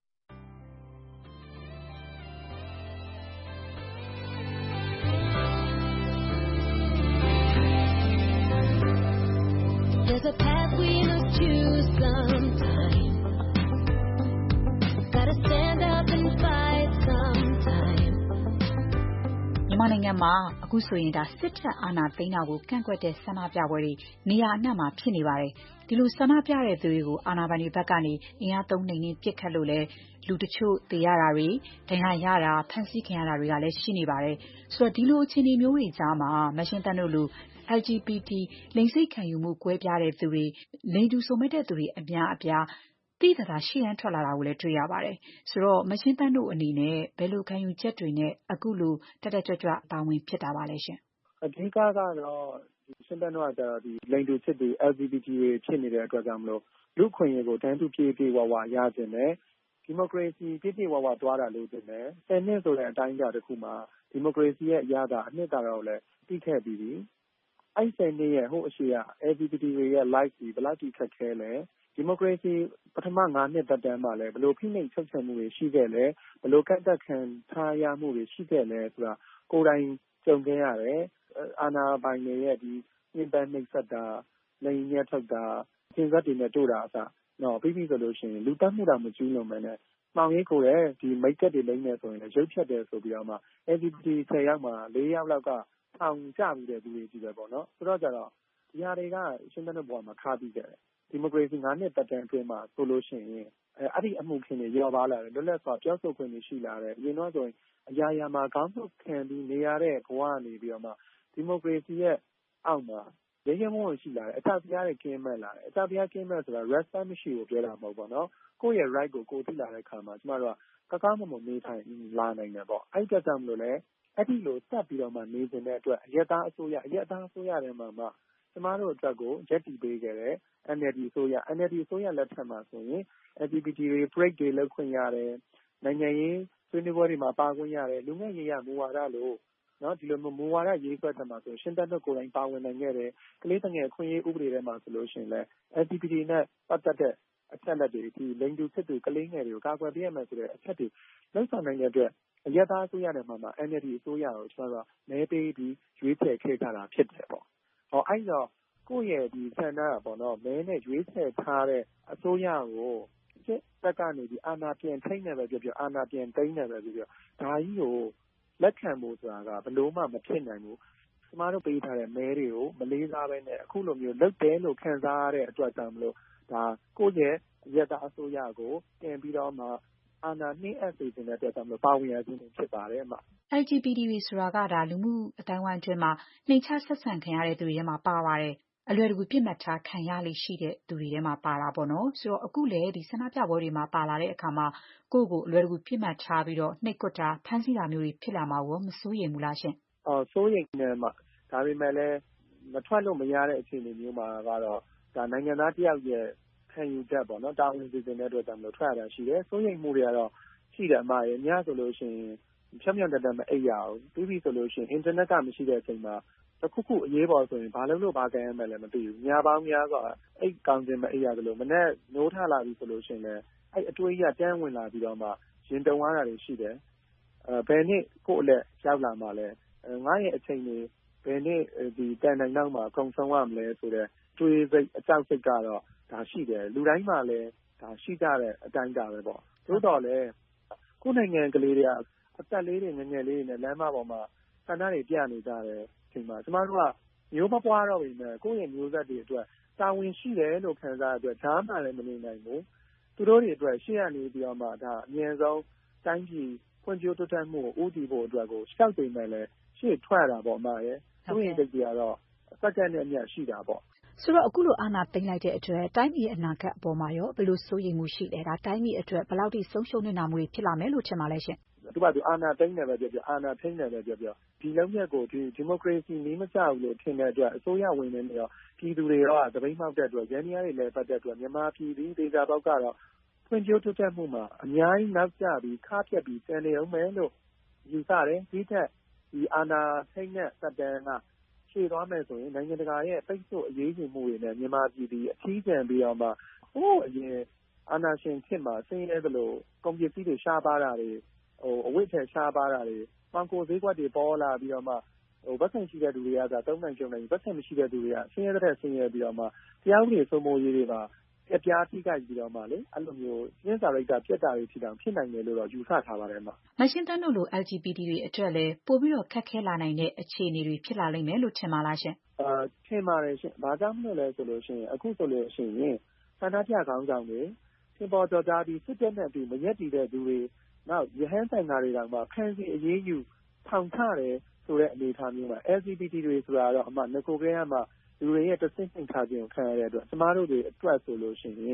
There's a path we must choose sometime. Gotta stand up and fight sometime. မြန်မာနိုင်ငံမှာအခုဆိုရင်ဒါစစ်တပ်အာဏာသိမ်းတာကိုကန့်ကွက်တဲ့ဆန္ဒပြပွဲတွေနေရာအနှံ့မှာဖြစ်နေပါတယ်။ဒီလိုဆန္ဒပြတဲ့သူတွေကိုအာဏာပိုင်တွေဘက်ကနေအင်အားသုံးနှိမ်နင်းပစ်ခတ်လို့လဲလူတချို့သေရတာတွေဒဏ်ရာရတာဖမ်းဆီးခံရတာတွေကလည်းရှိနေပါတယ်။ဆိုတော့ဒီလိုအခြေအနေမျိုးတွေကြားမှာမရှင်းသန့်တို့လူL G B T လိင်စိတ်ခံယူမှုကွဲပြားတဲ့သူတွေလိင်တူစုံမက်တဲ့သူတွေအများအပြားသိသိသာသာရှေ့တန်းထွက်လာတာကိုလည်းတွေ့ရပါတယ်။ဆိုတော့မရှင်းသန့်တို့အနေနဲ့ဘယ်လိုခံယူချက်တွေနဲ့အခုလိုတက်တက်ကြွကြွပါဝင်ဖြစ်တာပါလဲရှင်။အဓိကကတော့ရှင်းသန့်တို့ကကျတော့ဒီလိင်တူချစ်သူ L G B T တွေဖြစ်နေတဲ့အတွက်ကြောင့်မလို့လူခွင့်ရေးကိုတန်းတူပြေးပြေးဝါဝါရခြင်းနဲ့ဒီမိုကရေစီပြေးပြေးဝါဝါသွားတာလို့တင်တယ်။ဆယ်နှစ်ဆိုတဲ့အတိုင်းအတာတစ်ခုမှာဒီမိုကရေစီရဲ့အရသာအနှစ်သာရကိုလည်းသိခဲ့ပြီးပြီ။အဲ့ဆယ်နှစ်ရဲ့ဟိုအရှိက L G B T တွေရဲ့ life ဒီဘယ်လောက်ထိခက်ခဲလဲဒီမိုကရေစီပထမငါးနှစ်သက်တမ်းမှာလည်းဘယ်လိုဖိနှိပ်ချုပ်ချယ်မှုတွေရှိခဲ့လဲဘယ်လိုကန့်သက်ခံထားရမှုတွေရှိခဲ့လဲဆိုတာကိုယ်တိုင်ကြုံခဲ့ရတယ်အာဏာပိုင်တွေရဲ့ဒီညှဉ်းပန်းနှိပ်စက်တာလိင်ညှက်ထုတ်တာကျင်းစက်တွေနဲ့တို့တာအစားနော်ပြီးပြီဆိုလို့ရှိရင်လူတက်မှုတာမကျူးလွန်မယ်နဲ့မှောင်ရေးကိုလည်းဒီမိတ်ကပ်တွေလိမ့်နေဆိုရင်လည်းရုပ်ဖြတ်တယ်ဆိုပြီးတော့မှ L G B T ဆယ်ယောက်မှာလေးယောက်လောက်ကထောင်ကျပြီးတဲ့သူတွေကြီးပဲပေါ့နော်ဆိုတော့ကြတော့ဒီဟာတွေကရှင်းတဲ့ဘဝမှာခါပြီးကြတယ်ဒီမိုကရေစီငါးနှစ်တက်တန်းအတွင်းမှာဆိုလို့ရှိရင်အဲအဲ့ဒီအမှုခင်းတွေရောပါလာတယ်လွတ်လပ်စွာပြောဆိုခွင့်တွေရှိလာတယ်အရင်တော့ဆိုရင်အရာရာမှာခေါင်းဆုပ်ခံပြီးနေရတဲ့ဘဝကနေပြီးတော့မှဒီမိုကရေစီရဲ့အောက်မှာရင်းရမှုရှိလာတယ်အထက်ပြားတွေကင်းမဲ့လာတယ်အထက်ပြားကင်းမဲ့ဆိုတာ respect မရှိဘူးပြောတာမဟုတ်ပါတော့ကိုယ့်ရဲ့ right ကိုကိုယ်သိလာတဲ့အခါမှာကျမတို့ကကကားမမနေထိုင်လာနိုင်တယ်ပေါ့အဲ့ဒီကြောင့်မလို့လဲအဲ့ဒီလိုဆက်ပြီးတော့မှနေနေတဲ့အတွက်အရက်သားအစိုးရအရက်သားအစိုးရတွေမှာမှကျမတို့အတွက်ကိုရက်တီပေးခဲ့တယ် N L D အစိုးရ N L D အစိုးရလက်ထက်မှာဆိုရင် L G B T တွေ break တွေလုပ်ခွင့်ရတယ်နိုင်ငံရေးဆွေးနွေးပွဲတွေမှာပါခွင့်ရတယ်လူငယ်ရေးရမူဝါဒလို့နော်ဒီလိုမူဝါဒရေးဆွဲတဲ့မှာဆိုရှင်းတဲ့ကိုယ်တိုင်ပါဝင်နိုင်ခဲ့တယ်ကလေးတငယ်အခွင့်အရေးဥပဒေထဲမှာဆိုလို့ရှိရင်လည်း L G B T နဲ့ပတ်သက်တဲ့အချက်လက်တွေဒီလိင်တူချစ်သူကလေးငယ်တွေကိုကာကွယ်ပေးရမယ်ဆိုတဲ့အချက်တွေလုံဆောင်နိုင်တဲ့အတွက်အရက်သားအစိုးရတွေမှာမှာ N L D အစိုးရကိုကျွန်တော်တို့မဲပေးပြီးရွေးချယ်ခဲ့ကြတာဖြစ်တယ်ပေါ့ဟောအဲ့တော့ကိုယ့်ရဲ့ဒီဆန္ဒပေါ့နော်မဲနဲ့ရွေးချယ်ထားတဲ့အစိုးရကိုစစ်တပ်ကနေဒီအာဏာပြန်ထိန်းနေပဲပြောပြောအာဏာပြန်သိမ်းနေပဲပြောပြောဒါကြီးကိုလက်ခံဖို့ဆိုတာကဘလို့မှမဖြစ်နိုင်ဘူးကျမတို့ပေးထားတဲ့မဲတွေကိုမလေးစားဘဲနဲ့အခုလိုမျိုးလုပ်တယ်လို့ခံစားရတဲ့အတွက်ကြောင့်မလို့ဒါကိုယ့်ရဲ့ရတအစိုးရကိုတင်ပြီးတော့မှအာဏာနှင်းအပ်စေတဲ့အတွက်ကြောင့်မလို့ပါဝင်ရခြင်းဖြစ်ပါတယ်အမ L G B T တွေဆိုတာကဒါလူမှုအတိုင်းအဝိုင်းအတွင်းမှာနှိမ်ချဆက်ဆံခံရတဲ့သူတွေထဲမှာပါပါတယ်အလွယ်တကူပြစ်မှတ်ထားခံရလိမ့်ရှိတဲ့သူတွေထဲမှာပါတာပေါ့နော်ဆိုတော့အခုလေဒီဆန္ဒပြပွဲတွေမှာပါလာတဲ့အခါမှာကိုယ့်ကိုအလွယ်တကူပြစ်မှတ်ထားပြီးတော့နှိပ်ကွက်တာဖမ်းဆီးတာမျိုးတွေဖြစ်လာမှာကိုမစိုးရိမ်ဘူးလားရှင်အော်စိုးရိမ်နေမှာဒါပေမဲ့လည်းမထွက်လို့မရတဲ့အခြေအနေမျိုးမှာကတော့ဒါနိုင်ငံသားတယောက်ရဲ့ခံယူချက်ပေါ့နော်တာဝန်စီစဉ်တဲ့အတွက်ကြောင့်မလို့ထွက်ရတာရှိတယ်စိုးရိမ်မှုတွေကတော့ရှိတယ်အမရေညဆိုလို့ရှိရင်ဖြတ်မြောက်တတ်တဲ့မအိပ်ရအောင်ပြီးပြီဆိုလို့ရှိရင် internet ကမရှိတဲ့အချိန်မှာတခုခုအရေးပေါ်ဆိုရင်ဘာလုပ်လို့ဘာကြမ်းရမယ်လဲမသိဘူးညပေါင်းများစွာအိတ်ကောင်းခြင်းမအိပ်ရတယ်လို့မနေ့နိုးထလာပြီဆိုလို့ရှိရင်လည်းအဲ့အတွေးကြီးတန်းဝင်လာပြီးတော့မှရင်တုံရတာတွေရှိတယ်အဲဘယ်နှစ်ကိုယ့်အလက်ရောက်လာမှလဲငါ့ရဲ့အချိန်တွေဘယ်နှစ်ဒီတန်တိုင်းနောက်မှာကုံဆုံးရမလဲဆိုတော့တွေးစိတ်အကြောက်စိတ်ကတော့ဒါရှိတယ်လူတိုင်းမှာလည်းဒါရှိကြတဲ့အတိုင်းတာပဲပေါ့သို့တော်လည်းကိုယ်နိုင်ငံကလေးတွေကအသက်လေးတွေငငယ်လေးတွေနဲ့လမ်းမပေါ်မှာဆန္ဒတွေပြနေကြတယ်ဒီမှာကျမတို့ကမျိုးမပွားတော့ပြီနဲ့ကိုယ့်ရဲ့မျိုးဆက်တွေအတွက်တာဝန်ရှိတယ်လို့ခံစားရတဲ့ဓာတ်မှလည်းမနေနိုင်ဘူးသူတို့တွေအတွက်ရှေ့ကနေပြီးတော့မှဒါအမြဲဆုံးတိုင်းပြည်ဖွံ့ဖြိုးတိုးတက်မှုကိုဦးတည်ဖို့အတွက်ကိုရှောက်တင်မယ်လဲရှေ့ထွက်တာပေါ့အမရဲ့သူ့ရဲ့စိတ်တွေကတော့စက္ကန့်နဲ့အမြတ်ရှိတာပေါ့ဆိုတော့အခုလိုအာဏာသိမ်းလိုက်တဲ့အတွက်တိုင်းပြည်အနာဂတ်အပေါ်မှာရောဘယ်လိုစိုးရိမ်မှုရှိလဲဒါတိုင်းပြည်အတွက်ဘယ်လောက်ထိဆုံးရှုံးနေတာမှုတွေဖြစ်လာမယ်လို့ထင်ပါလဲရှင်သူကသူအာဏာသိမ်းတယ်ပဲပြောပြောအာဏာထိန်းတယ်ပဲပြောပြောဒီလုံးမြတ်ကိုဒီဒီမိုကရေစီနည်းမကျဘူးလို့ထင်တဲ့အတွက်အစိုးရဝင်နေနေရောပြည်သူတွေရောသပိတ်မှောက်တဲ့အတွက်ရန်ရားတွေလည်းပတ်တဲ့အတွက်မြန်မာပြည်သည်ဒေသပေါက်ကတော့ဖွံ့ဖြိုးတိုးတက်မှုမှာအများကြီးနောက်ကျပြီးခါပြက်ပြီးတန်နေအောင်မယ်လို့ယူဆတယ်ဒီထက်ဒီအာဏာထိန်းတဲ့စက်တန်းကရှေ့သွားမယ်ဆိုရင်နိုင်ငံတကာရဲ့ပိတ်ဆို့အရေးယူမှုတွေနဲ့မြန်မာပြည်သည်အထီးကျန်ပြီးတော့မှဟိုးအရင်အာဏာရှင်ခေတ်မှာဆင်းရဲသလိုကုန်ပစ္စည်းတွေရှားပါတာတွေဟိုအဝိတ်ထဲရှားပါတာတွေမှန်ကိုဈေးကွက်တွေပေါ်လာပြီးတော့မှဟိုဗတ်ဆန်ရှိတဲ့လူတွေကသာသုံးနိုင်ကြုံနိုင်ဗတ်ဆန်မရှိတဲ့လူတွေကဆင်းရဲတဲ့ဆင်းရဲပြီးတော့မှတရားဥပဒေစိုးမိုးရေးတွေပါအပြားထိခိုက်ပြီးတော့မှလေအဲ့လိုမျိုးရင်းစာရိတ်ကပြက်တာတွေဖြစ်အောင်ဖြစ်နိုင်တယ်လို့တော့ယူဆထားပါတယ်မှာမရှင်းတန်းတို့လို L G B T တွေအတွက်လည်းပို့ပြီးတော့ခက်ခဲလာနိုင်တဲ့အခြေအနေတွေဖြစ်လာလိမ့်မယ်လို့ထင်ပါလားရှင်အာထင်ပါတယ်ရှင်ဘာကြောင့်မလို့လဲဆိုလို့ရှိရင်အခုဆိုလို့ရှိရင်ဆန္ဒပြခေါင်းဆောင်တွေသင်ပေါ်တော်သားပြီးစစ်တပ်နဲ့ပြီးမရက်တည်တဲ့သူတွေနောက်ရဟန်းဆိုင်သားတွေတောင်မှဖန်စီအရေးယူထောင်ချတယ်ဆိုတဲ့အနေအထားမျိုးမှာ L G B T တွေဆိုတာတော့အမှငကိုကလေးကမှလူတွေရဲ့တဆင့်ဆင့်ခါခြင်းကိုခံရတဲ့အတွက်ကျမတို့တွေအတွက်ဆိုလို့ရှိရင်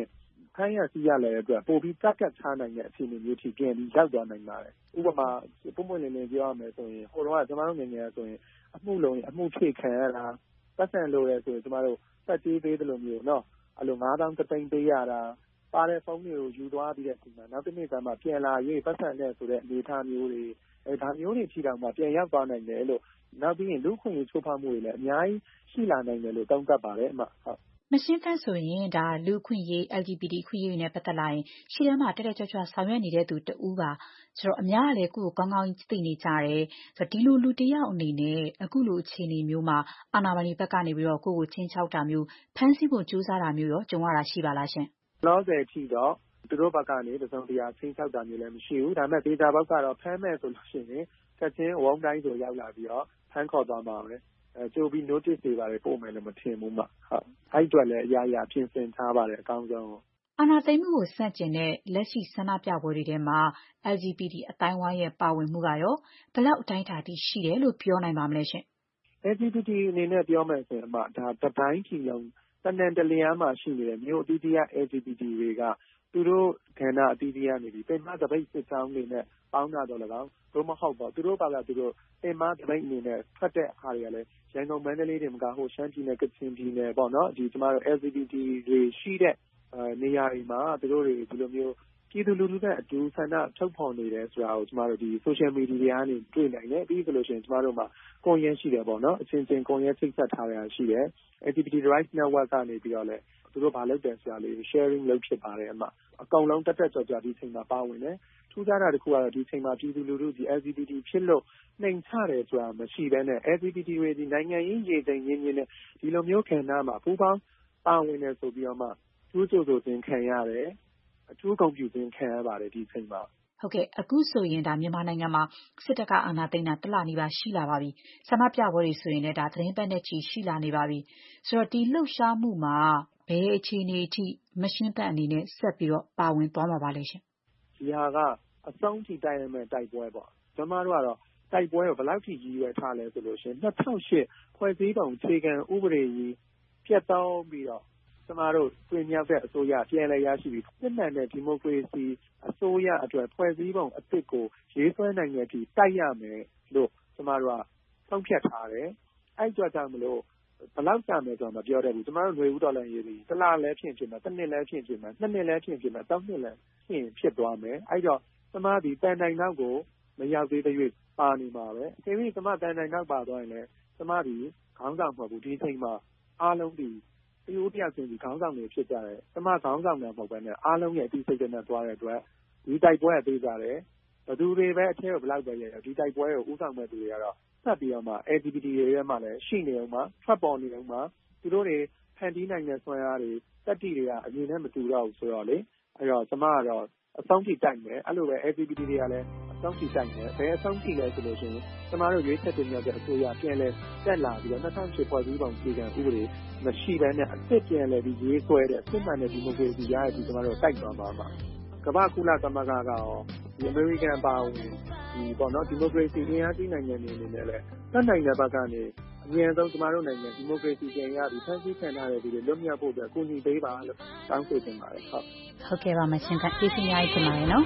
ဖမ်းရဆီးရလည်းအတွက်ပိုပြီးတက်တက်ချနိုင်တဲ့အခြေအနေမျိုးထိပြန်ပြီးရောက်သွားနိုင်ပါတယ်ဥပမာပုံမှန်လင်းလင်းပြောရမယ်ဆိုရင်ဟိုတော့ကျွန်တော်တို့ငယ်ငယ်ဆိုရင်အမှုလုံးအမှုဖြည့်ခံရတာပတ်စံလိုရဲဆိုရင်ကျွန်တော်တို့ဆက်ကြေးပေးတယ်လို့မျိုးနော်အဲ့လို၅သောင်းသိန်းပေးရတာပါတဲ့ဖုန်းတွေကိုယူသွားပြီးတဲ့အချိန်မှာနောက်တစ်နေ့ကမှပြန်လာရေးပတ်စံနဲ့ဆိုတဲ့အနေအထားမျိုးတွေအဲဒါမျိုးတွေထိတောင်မှပြန်ရောက်သွားနိုင်တယ်လို့နောက်ပြီးရင်လူခွင့်ရေးချိုးဖောက်မှုတွေလည်းအများကြီးရှိလာနိုင်တယ်လို့သုံးသပ်ပါတယ်အမဟုတ်မရှင်းသန့်ဆိုရင်ဒါလူခွင့်ရေး L G B T ခွင့်ရေးနဲ့ပတ်သက်လာရင်ရှေ့တန်းမှာတက်တက်ကြွကြွဆောင်ရွက်နေတဲ့သူတူဦးပါဆိုတော့အများကလည်းကိုယ့်ကိုကောင်းကောင်းသိနေကြတယ်ဆိုတော့ဒီလိုလူတယောက်အနေနဲ့အခုလိုအခြေအနေမျိုးမှာအာဏာပိုင်တွေဘက်ကနေပြီးတော့ကိုယ့်ကိုချင်းချောက်တာမျိုးဖမ်းဆီးဖို့ကြိုးစားတာမျိုးရောကြုံရတာရှိပါလားရှင်လောဆယ်ထိတော့သူတို့ဘက်ကနေတစုံတရာချင်းချောက်တာမျိုးလည်းမရှိဘူးဒါပေမဲ့ဒေတာဘောက်ကတော့ဖမ်းမဲ့ဆိုလို့ရှိရင်ချက်ချင်းဝုန်းတိုင်းဆိုရောက်လာပြီးတော့ဖမ်းခေါ်သွားမှာပဲအဲကြိုပြီး notice တွေပါတယ်ပို့မယ်လည်းမထင်ဘူးမှဟုတ်အဲ့အတွက်လည်းအရာရာပြင်ဆင်ထားပါတယ်အကောင်းဆုံးအာဏာသိမ်းမှုကိုဆန့်ကျင်တဲ့လက်ရှိဆန္ဒပြပွဲတွေထဲမှာ L G B T အတိုင်းဝိုင်းရဲ့ပါဝင်မှုကရောဘယ်လောက်အတိုင်းအတာထိရှိတယ်လို့ပြောနိုင်ပါမလဲရှင် L G B T အနေနဲ့ပြောမယ်ဆိုရင်အမဒါတတိုင်းချီလုံးတနန်တလျားမှာရှိနေတဲ့မြို့အသီးသီးက L G B T တွေကသူတို့ကဏ္ဍအသီးသီးကနေပြီးပင်မတပိတ်စစ်ကြောင်းတွေနဲ့ပေါင်းတာတော့လည်းကောင်းဘယ်မဟုတ်ပါသူတို့ဘာသာသူတို့ပင်မတပိတ်အနေနဲ့ဖတ်တဲ့အားတွေကလည်းရန်ကုန်မန္တလေးတွေမှာဟိုရှမ်းပြည်နယ်ကချင်ပြည်နယ်ပေါ့နော်ဒီကျမတို့ L G B T တွေရှိတဲ့နေရာတွေမှာသူတို့တွေဒီလိုမျိုးပြည်သူလူထုနဲ့အတူဆန္ဒထုတ်ဖော်နေတယ်ဆိုတာကိုကျမတို့ဒီ social media တွေကနေတွေ့နိုင်တယ်ပြီးဆိုလို့ရှိရင်ကျမတို့မှာကွန်ရက်ရှိတယ်ပေါ့နော်အချင်းချင်းကွန်ရက်ချိတ်ဆက်ထားတာရှိတယ် L G B T Rights Network ကနေပြီးတော့လည်းသူတို့ဘာလုပ်တယ်ဆိုတာလေး sharing လုပ်ဖြစ်ပါတယ်အမအကောင်လုံးတက်တက်ကြွကြွဒီချိန်မှာပါဝင်တယ်ထူးခြားတာတစ်ခုကတော့ဒီချိန်မှာပြည်သူလူထုဒီ L G B T ဖြစ်လို့နှိမ်ချတယ်ဆိုတာမရှိဘဲနဲ့ L G B T တွေဒီနိုင်ငံရေးရည်သိမ်းရင်းရင်းနဲ့ဒီလိုမျိုးခံစားမှာပူပေါင်းပါဝင်တယ်ဆိုပြီးတော့မှကျိုးကျိုးဆိုခြင်းခံရတယ်အထူးဂုဏ်ပြုခြင်းခံရပါတယ်ဒီချိန်မှာဟုတ်ကဲ့အခုဆိုရင်ဒါမြန်မာနိုင်ငံမှာစစ်တပ်ကအာဏာသိမ်းတာတလနီးပါးရှိလာပါပြီဆန္ဒပြပွဲတွေဆိုရင်လည်းဒါသတင်းပတ်နဲ့ချီရှိလာနေပါပြီဆိုတော့ဒီလှုပ်ရှားမှုမှာဘယ်အခြေအနေအထိမရှင်းသက်အနေနဲ့ဆက်ပြီးတော့ပါဝင်သွားမှာပါလဲရှင်ဒီဟာကအဆုံးထိတိုက်ရမယ့်တိုက်ပွဲပေါ့ကျွန်မတို့ကတော့တိုက်ပွဲကိုဘယ်လောက်ထိရည်ရွယ်ထားလဲဆိုလို့ရှိရင်၂၀၀၈ဖွဲ့စည်းပုံအခြေခံဥပဒေကြီးပြတ်တောင်းပြီးတော့ကျမတို့ပြင်မြောက်တဲ့အစိုးရပြန်လည်ရရှိပြီးစစ်မှန်တဲ့ဒီမိုကရေစီအစိုးရအတွက်ဖွဲ့စည်းပုံအသစ်ကိုရေးဆွဲနိုင်တဲ့အထိတိုက်ရမယ်လို့ကျမတို့ကဆုံးဖြတ်ထားတယ်။အဲ့ကြကြောင့်မလို့ဘယ်လောက်ကြာမယ်ဆိုတော့မပြောတတ်ဘူး။ကျမတို့ຫນွေဦးတော်လှန်ရေးတွေတစ်လလည်းဖြစ်ဖြစ်မယ်၊တစ်နှစ်လည်းဖြစ်ဖြစ်မယ်၊နှစ်နှစ်လည်းဖြစ်ဖြစ်မယ်၊သုံးနှစ်လည်းဖြစ်ဖြစ်သွားမယ်။အဲ့တော့ကျမဒီတန်တိုင်နောက်ကိုမရောက်သေးတဲ့၍ပါနေမှာပဲ။ဒီနေ့ကျမတန်တိုင်နောက်ပါသွားရင်လည်းကျမဒီခေါင်းဆောင်မဟုတ်ဘူးဒီချိန်မှာအားလုံးဒီဒီဦးတရားချင်းဒီခေါင်းဆောင်တွေဖြစ်ကြတယ်။ကျမခေါင်းဆောင်တယ်မဟုတ်ဘဲနဲ့အားလုံးရဲ့အတိစိတ်နဲ့သွားတဲ့အတွက်ဒီတိုက်ပွဲအသေးစားတယ်။ဘယ်သူတွေပဲအထက်ကိုဘယ်လောက်ပဲရရဒီတိုက်ပွဲကိုဥဆောင်မဲ့သူတွေကတော့ဆက်ပြီးတော့မှ L G B T တွေရဲ့မှလည်းရှိနေအောင်မှဖတ်ပေါ်နေအောင်မှသူတို့တွေဖန်တီးနိုင်တဲ့ဆွမ်းအားတွေတက်တီတွေကအရင်နဲ့မတူတော့ဘူးဆိုတော့လေအဲ့တော့ကျမကတော့အဆုံးထိတိုက်မယ်အဲ့လိုပဲ L G B T တွေကလည်းအဆုံးထိတိုက်မယ်ဘယ်အဆုံးထိလဲဆိုလို့ရှိရင်ကျမတို့ရွေးချယ်တင်မြှောက်တဲ့အစိုးရပြန်လဲတက်လာပြီးတော့၂၀၀၈ဖွဲ့စည်းပုံအခြေခံဥပဒေမရှိဘဲနဲ့အစ်စ်ပြန်လဲပြီးရေးဆွဲတဲ့စစ်မှန်တဲ့ဒီမိုကရေစီရတဲ့ဒီကျမတို့တိုက်သွားမှာပါကမ္ဘာကုလသမဂ္ဂကရောဒီအမေရိကန်ပါဝင်ဒီပေါ့နော်ဒီမိုကရေစီအင်အားကြီးနိုင်ငံတွေအနေနဲ့လည်းသက်နိုင်တဲ့ဘက်ကနေအများဆုံးကျမတို့နိုင်ငံဒီမိုကရေစီပြန်ရပြီးဖန်ဆီးခံထားတဲ့ဒီတွေလွတ်မြောက်ဖို့အတွက်ကူညီပေးပါလို့တောင်းဆိုချင်ပါတယ်ဟုတ်ဟုတ်ကဲ့ပါမရှင်ကကျေးဇူးများကြီးတင်ပါတယ်နော်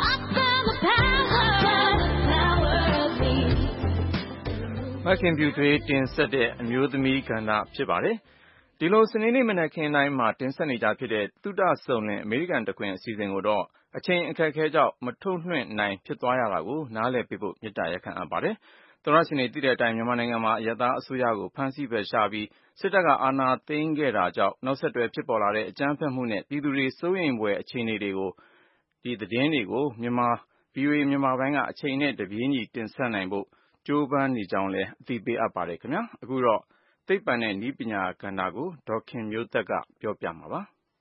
မခင်ပြူထွေးတင်ဆက်တဲ့အမျိုးသမီးကဏ္ဍဖြစ်ပါတယ်ဒီလိုစနေနေ့မနက်ခင်းတိုင်းမှာတင်ဆက်နေကြဖြစ်တဲ့သုတဆုံလင်အမေရိကန်တခွင်အစီအစဉ်ကိုတော့အချိန်အခက်အခဲကြောင့်မထုတ်လွှင့်နိုင်ဖြစ်သွားရတာကိုနားလည်ပေးဖို့မေတ္တာရပ်ခံအပ်ပါတယ်သောရရှင်တွေသိတဲ့အတိုင်းမြန်မာနိုင်ငံမှာအရပ်သားအစိုးရကိုဖမ်းဆီးဖယ်ရှားပြီးစစ်တပ်ကအာဏာသိမ်းခဲ့တာကြောင့်နောက်ဆက်တွဲဖြစ်ပေါ်လာတဲ့အကြမ်းဖက်မှုနဲ့ပြည်သူတွေစိုးရိမ်ဖွယ်အခြေအနေတွေကိုဒီသတင်းတွေကိုမြန်မာ ဗွီအိုအေ မြန်မာပိုင်းကအချိန်နဲ့တပြေးညီတင်ဆက်နိုင်ဖို့ကြိုးပမ်းနေကြောင်းလည်းအသိပေးအပ်ပါတယ်ခင်ဗျာအခုတော့သိပ္ပံနဲ့နည်းပညာကဏ္ဍကိုဒေါ်ခင်မျိုးသက်ကပြောပြမှာပါ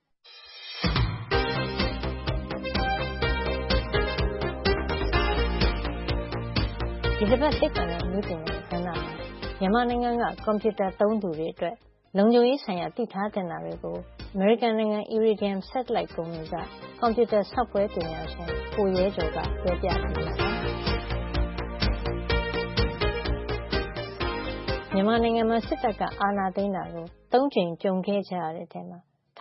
ဒီတစ်ပတ်သိပ္ပံနဲ့နည်းပညာကဏ္ဍမှာမြန်မာနိုင်ငံကကွန်ပျူတာသုံးသူတွေအတွက်လုံခြုံရေးဆိုင်ရာသိထားတင်တာတွေကို American နိုင်ငံ Iridium Satellite ကုမ္ပဏီကကွန်ပျူတာ software ပညာရှင်ကိုရဲကျော်ကပြောပြပေးပါမယ်။မြန်မာနိုင်ငံမှာစစ်တပ်ကအာဏာသိမ်းတာကိုသုံးကြိမ်ကြုံခဲ့ကြရတဲ့ထဲမှာ၁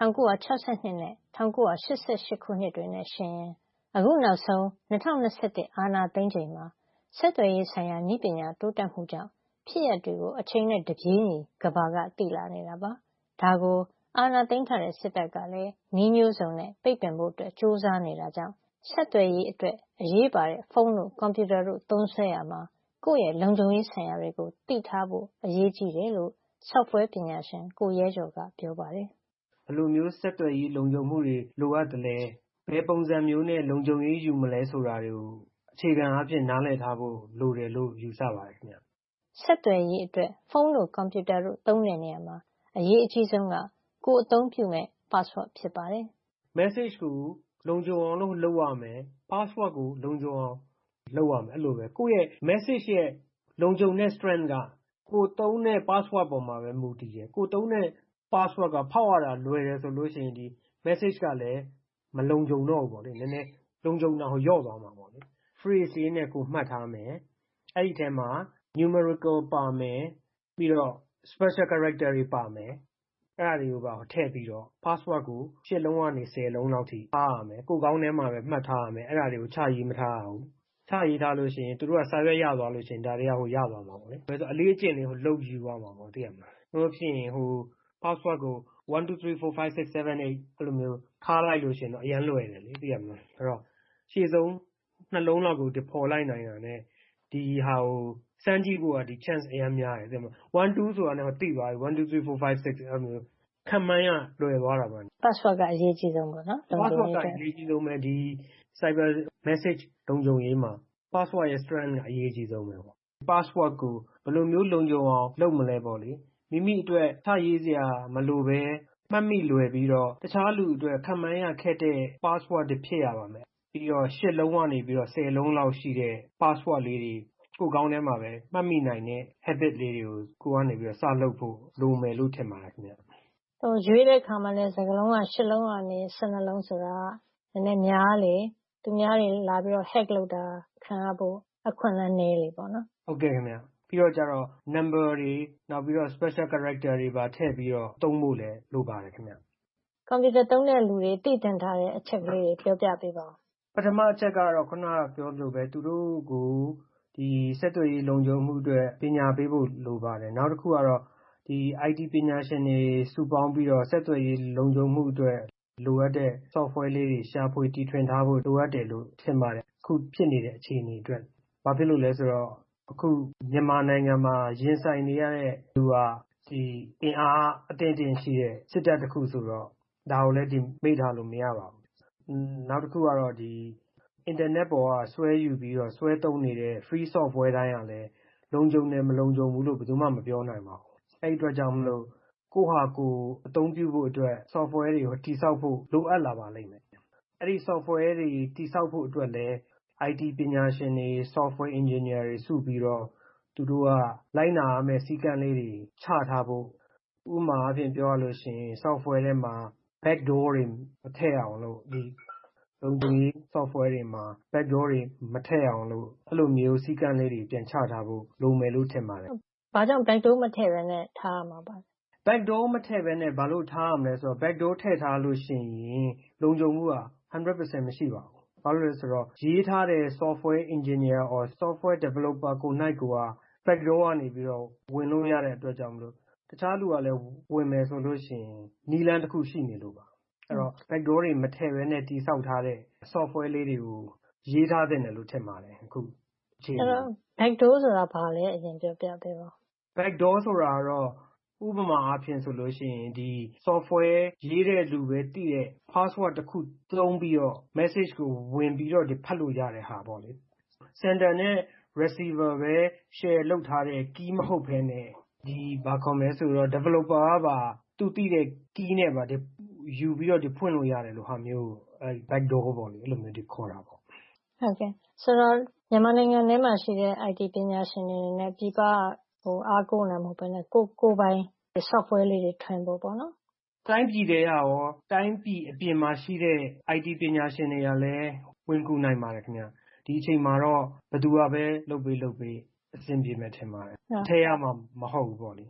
၁၉၆၂ နဲ့ ၁၉၈၈ ခုနှစ်တွေနဲ့ယှဉ်ရင်အခုနောက်ဆုံး၂၀၂၁အာဏာသိမ်းချိန်မှာဆက်သွယ်ရေးဆိုင်ရာနည်းပညာတိုးတက်မှုကြောင့်ဖြစ်ရပ်တွေကိုအချိန်နဲ့တပြေးညီကမ္ဘာကသိလာနေတာပါ။ဒါကိုအာဏာသိမ်းထားတဲ့စစ်တပ်ကလည်းနည်းမျိုးစုံနဲ့ပိတ်ပင်ဖို့အတွက်ကြိုးစားနေတာကြောင့်ဆက်သွယ်ရေးအတွက်အရေးပါတဲ့ဖုန်းတို့ကွန်ပျူတာတို့သုံးစွဲရမှာကိုယ့်ရဲ့လုံခြုံရေးဆိုင်ရာတွေကိုသိထားဖို့အရေးကြီးတယ်လို့ software ပညာရှင်ကိုရဲကျော်ကပြောပါတယ်။ဘယ်လိုမျိုးဆက်သွယ်ရေးလုံခြုံမှုတွေလိုအပ်တယ်လဲဘယ်ပုံစံမျိုးနဲ့လုံခြုံရေးယူမလဲဆိုတာတွေကိုအခြေခံအားဖြင့်နားလည်ထားဖို့လိုတယ်လို့ယူဆပါတယ်ခင်ဗျ။ဆက်သွယ်ရေးအတွက်ဖုန်းတို့ကွန်ပျူတာတို့သုံးတဲ့နေရာမှာအရေးအကြီးဆုံးကကိုယ်အသုံးပြုမဲ့ password ဖြစ်ပါတယ်။ message ကိုလုံခြုံအောင်လို့လုပ်ရမယ် password ကိုလုံခြုံအောင်လုပ်ရမယ်အဲ့လိုပဲကိုယ့်ရဲ့ message ရဲ့လုံခြုံတဲ့ strength ကကိုသုံးတဲ့ password ပေါ်မှာပဲမူတည်တယ်ကိုသုံးတဲ့ password ကဖောက်ရတာလွယ်တယ်ဆိုလို့ရှိရင်ဒီ message ကလည်းမလုံခြုံတော့ဘူးပေါ့လေနည်းနည်းလုံခြုံတာဟိုလျော့သွားမှာပေါ့လေ phrase လေးနဲ့ကိုမှတ်ထားမယ်အဲ့ဒီထဲမှာ numerical ပါမယ်ပြီးတော့ special character တွေပါမယ်အဲ့ဒါတွေကိုပါထည့်ပြီးတော့ password ကိုရှစ်လုံးကနေဆယ်လုံးလောက်ထိထားရမယ်ကိုကောင်းထဲမှာပဲမှတ်ထားရမယ်အဲ့ဒါတွေကိုချရေးမထားရဘူးချရေးထားလို့ရှိရင်သူတို့ကစာရွက်ရသွားလို့ရှိရင်ဒါတွေကဟိုရသွားမှာပေါ့လေဒါဆိုအလေးအကျင့်လေးဟိုလုပ်ယူရမှာပေါ့သိရမလားဘယ်လိုဖြစ်ရင်ဟို password ကိုone two three four five six seven eightအဲ့လိုမျိုးထားလိုက်လို့ရှိရင်တော့အရင်လွယ်တယ်လေသိရမလားအဲ့တော့ရှေ့ဆုံးနှလုံးလောက်ကိုဖော်လိုက်နိုင်တာ ਨੇ ဒီဟာကိုစမ်းကြည့်ဖို့ကဒီ chance အရင်များတယ်သိရမလား one two ဆိုတာနဲ့သိသွားပြီone two three four five six အဲ့လိုမျိုးခံမှန်းရလွယ်သွားတာပါ password ကအရေးကြီးဆုံးပေါ့နော် password ကအရေးကြီးဆုံးပဲဒီ cyber message လုံခြုံရေးမှာ password ရဲ့ strength ကအရေးကြီးဆုံးပဲပေါ့ password ကိုဘယ်လိုမျိုးလုံခြုံအောင်လုပ်မလဲပေါ့လေမိမိအတွက်ချရေးစရာမလိုပဲမှတ်မိလွယ်ပြီးတော့တခြားလူအတွက်ခံမှန်းရခက်တဲ့ password တွေဖြစ်ရပါမယ်ပြီးတော့ရှစ်လုံးကနေပြီးတော့ဆယ်လုံးလောက်ရှိတဲ့ password လေးတွေကိုကောင်းထဲမှာပဲမှတ်မိနိုင်တဲ့ habit လေးတွေကိုကိုကနေပြီးတော့စလုပ်ဖို့လိုမယ်လို့ထင်ပါတယ်ခင်ဗျဟိုရွေးတဲ့ခါမှာလဲစကလုံးကရှစ်လုံးကနေဆယ်နှလုံးဆိုတာနည်းနည်းများလေသူများတွေလာပြီးတော့ hack လုပ်တာခံရဖို့အခွင့်အလမ်းနည်းလေပေါ့နော်ဟုတ်ကဲ့ခင်ဗျပြီးတော့ကျတော့ number တွေနောက်ပြီးတော့ special character တွေပါထည့်ပြီးတော့သုံးဖို့လည်းလိုပါတယ်ခင်ဗျကွန်ပျူတာသုံးတဲ့လူတွေသိတင်ထားတဲ့အချက်ကလေးတွေပြောပြပေးပါဦးပထမအချက်ကတော့ခုနကပြောလို့ပဲသူတို့ကိုဒီဆက်သွယ်ရေးလုံခြုံမှုအတွက်ပညာပေးဖို့လိုပါတယ်နောက်တစ်ခုကတော့ဒီ I T ပညာရှင်တွေစုပေါင်းပြီးတော့ဆက်သွယ်ရေးလုံခြုံမှုအတွက်လိုအပ်တဲ့ software လေးတွေရှာဖွေတီထွင်ထားဖို့လိုအပ်တယ်လို့ထင်ပါတယ်အခုဖြစ်နေတဲ့အခြေအနေအတွက်ဘာဖြစ်လို့လဲဆိုတော့အခုမြန်မာနိုင်ငံမှာရင်ဆိုင်နေရတဲ့လူဟာဒီအင်အားအတင်းတင်းရှိတဲ့စစ်တပ်တစ်ခုဆိုတော့ဒါကိုလည်းဒီမေ့ထားလို့မရပါဘူးနောက်တစ်ခုကတော့ဒီ internet ပေါ်ကဆွဲယူပြီးတော့ဆွဲသုံးနေတဲ့ free software တိုင်းကလည်းလုံခြုံတယ်မလုံခြုံဘူးလို့ဘယ်သူမှမပြောနိုင်ပါဘူးအဲ့ဒီအတွက်ကြောင့်မလို့ကိုဟာကိုအသုံးပြုဖို့အတွက် software တွေကိုတည်ဆောက်ဖို့လိုအပ်လာပါလိမ့်မယ်အဲ့ဒီ software တွေတည်ဆောက်ဖို့အတွက်လည်း I T ပညာရှင်တွေ software engineer တွေစုပြီးတော့သူတို့ကလိုက်နာရမယ့်စည်းကမ်းလေးတွေချထားဖို့ဥပမာအဖြစ်ပြောရလို့ရှိရင် software ထဲမှာ backdoor တွေမထည့်အောင်လို့ဒီလုံခြုံရေး software တွေမှာ backdoor တွေမထည့်အောင်လို့အဲ့လိုမျိုးစည်းကမ်းလေးတွေပြန်ချထားဖို့လိုမယ်လို့ထင်ပါတယ်။ဘာကြောင့် backdoor မထည့်ဘဲနဲ့ထားရမှာပါလဲ။ backdoor မထည့်ဘဲနဲ့ဘာလို့ထားရမလဲဆိုတော့ backdoor ထည့်ထားလို့ရှိရင်လုံခြုံမှုက one hundred percent မရှိပါဘူး။ဘာလို့လဲဆိုတော့ရေးထားတဲ့ software engineer or software developer ကိုနိုင်ကိုက backdoor ကနေပြီးတော့ဝင်လို့ရတဲ့အတွက်ကြောင့်မလို့တခြားလူကလည်းဝင်မယ်ဆိုလို့ရှိရင်နည်းလမ်းတစ်ခုရှိနေလို့ပါအဲ့တော့ backdoor တွေမထည့်ဘဲနဲ့တည်ဆောက်ထားတဲ့ software လေးတွေကိုရေးထားတဲ့တယ်လို့ထင်ပါတယ်အခုအဲ့တော့ backdoor ဆိုတာဘာလဲအရင်ပြောပြပေးပါ backdoor ဆိုတာကတော့ဥပမာအားဖြင့်ဆိုလို့ရှိရင်ဒီ software ရေးတဲ့လူပဲသိတဲ့ password တစ်ခုသုံးပြီးတော့ message ကိုဝင်ပြီးတော့ဖတ်လို့ရတဲ့ဟာပေါ့လေ sender နဲ့ receiver ပဲ share လုပ်ထားတဲ့ key မဟုတ်ဘဲနဲ့ဒီဘာခေါ်မလဲဆိုတော့ developer ကပါသူသိတဲ့ key နဲ့ပါယူပြီးတော့ဒီဖွင့်လို့ရတယ်လို့ဟာမျိုးအဲ backdoor ပေါ့လေအဲ့လိုမျိုးဒီခေါ်တာပေါ့ဟုတ်ကဲ့ဆိုတော့မြန်မာနိုင်ငံထဲမှာရှိတဲ့ I T ပညာရှင်တွေနဲ့ပြည်ပဟိုအားကိုးနေမှာမဟုတ်ဘဲနဲ့ကိုကိုယ်ပိုင် software လေးတွေထွင်ဖို့ပေါ့နော်တိုင်းပြည်တွေရောတိုင်းပြည်အပြင်မှာရှိတဲ့ I T ပညာရှင်တွေကလည်းဝင်ကူနိုင်ပါတယ်ခင်ဗျဒီအချိန်မှာတော့ဘယ်သူကပဲလုပ်ပေးလုပ်ပေးအဆင်ပြေမယ်ထင်ပါတယ်ထည့်ရမှာမဟုတ်ဘူးပေါ့လေ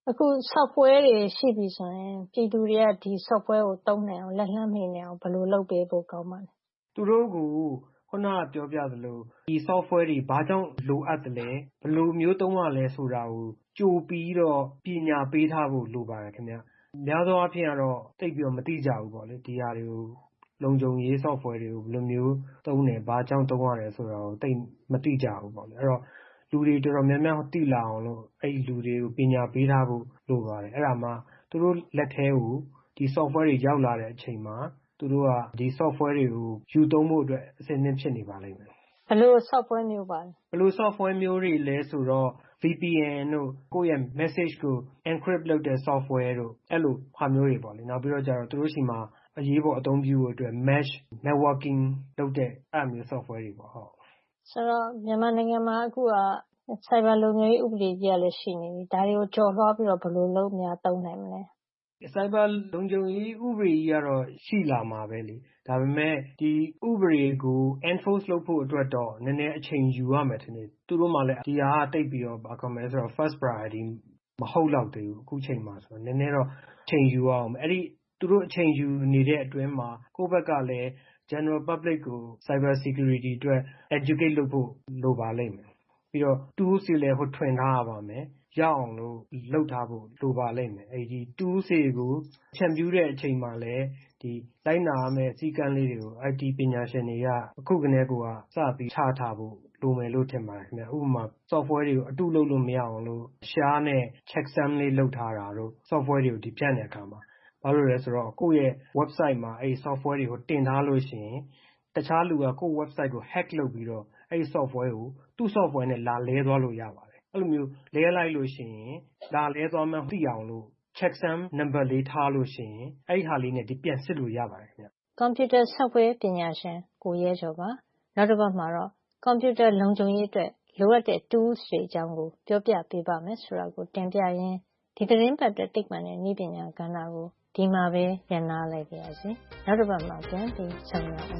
အခု software တွေရှိပြီဆိုရင်ပြည်သူတွေကဒီ software ကိုသုံးနိုင်အောင်လက်လှမ်းမီနိုင်အောင်ဘယ်လိုလုပ်ပေးဖို့ကောင်းပါလဲသူတို့ကိုခုနကပြောပြသလိုဒီ software တွေဘာကြောင့်လိုအပ်တယ်လဲဘယ်လိုမျိုးသုံးရလဲဆိုတာကိုကြိုပြီးတော့ပညာပေးထားဖို့လိုပါတယ်ခင်ဗျများသောအားဖြင့်ကတော့တိတ်ပြီးတော့မသိကြဘူးပေါ့လေဒီဟာတွေကိုလုံခြုံရေး software တွေကိုဘယ်လိုမျိုးသုံးတယ်ဘာကြောင့်သုံးရတယ်ဆိုတာကိုတိတ်မသိကြဘူးပေါ့လေအဲ့တော့လူတွေတော်တော်များများသိလာအောင်လို့အဲ့ဒီလူတွေကိုပညာပေးထားဖို့လိုပါတယ်အဲ့ဒါမှသူတို့လက်ထဲကိုဒီ software တွေရောက်လာတဲ့အချိန်မှာသူတို့ကဒီ software တွေကိုယူသုံးဖို့အတွက်အဆင်သင့်ဖြစ်နေပါလိမ့်မယ်ဘယ်လို software မျိုးပါလဲဘယ်လို software မျိုးတွေလဲဆိုတော့ V P N တို့ကိုယ့်ရဲ့ message ကို encrypt လုပ်တဲ့ software တို့အဲ့လိုဟာမျိုးတွေပေါ့လေနောက်ပြီးတော့ကျတော့သူတို့ရှိမှာအရေးပေါ်အသုံးပြုဖို့အတွက် mesh networking လုပ်တဲ့အဲ့မျိုး software တွေပေါ့ဟုတ်ဆိုတော့မြန်မာနိုင်ငံမှာအခုက cyber လုံခြုံရေးဥပဒေကြီးကလည်းရှိနေပြီဒါတွေကိုကြော်လွှားပြီးတော့ဘယ်လိုလုပ်များသုံးနိုင်မလဲ cyber လုံခြုံရေးဥပဒေကြီးကတော့ရှိလာမှာပဲလေဒါပေမဲ့ဒီဥပဒေကို enforce လုပ်ဖို့အတွက်တော့နည်းနည်းအချိန်ယူရမယ်ထင်တယ်သူတို့မှလည်းဒီဟာကတိတ်ပြီးတော့ဘာကောင်းလဲဆိုတော့ first priority မဟုတ်တော့သေးဘူးအခုချိန်မှာဆိုတော့နည်းနည်းတော့အချိန်ယူအောင်အဲ့ဒီသူတို့အချိန်ယူနေတဲ့အတွင်းမှာကိုယ့်ဘက်ကလည်း general public ကို cyber security အတွက် educate လုပ်ဖို့လိုပါလိမ့်မယ်ပြီးတော့ tools တွေလည်းဟိုထွင်ထားရပါမယ်ရအောင်လို့လုပ်ထားဖို့လိုပါလိမ့်မယ်အဲ့ဒီ tools တွေကိုဖြန့်ဖြူးတဲ့အချိန်မှာလည်းဒီလိုက်နာရမယ့်စည်းကမ်းလေးတွေကို I T ပညာရှင်တွေကအခုကတည်းကစပြီးချထားဖို့လိုမယ်လို့ထင်ပါတယ်ခင်ဗျဥပမာ software တွေကိုအတုလုပ်လို့မရအောင်လို့ရှားနဲ့ checksum လေးလုပ်ထားတာတို့ software တွေကိုဒီဖြန့်တဲ့အခါမှာဘာလို့လဲဆိုတော့ကိုယ့်ရဲ့ website မှာအဲ့ software တွေကိုတင်ထားလို့ရှိရင်တခြားလူကကိုယ့် website ကို hack လုပ်ပြီးတော့အဲ့ software ကိုသူ့ software နဲ့လာလဲသွားလို့ရပါတယ်အဲ့လိုမျိုးလဲလိုက်လို့ရှိရင်လာလဲသွားမှသိအောင်လို့ checksum number လေးထားလို့ရှိရင်အဲ့ဒီဟာလေးနဲ့ဒီပြန်စစ်လို့ရပါတယ်ခင်ဗျ Computer software ပညာရှင်ကိုရဲကျော်ပါနောက်တစ်ပတ်မှာတော့ computer လုံခြုံရေးအတွက်လိုအပ်တဲ့ tools တွေအကြောင်းကိုပြောပြပေးပါမယ်ဆိုတာကိုတင်ပြရင်းဒီသတင်းပတ်တဲ့တိတ်မှန်တဲ့နည်းပညာကဏ္ဍကိုဒီမှာပဲညှနာလိုက်ပါရစေနောက်တစ်ပတ်မှာပြန်ပြီးဆုံရအောင်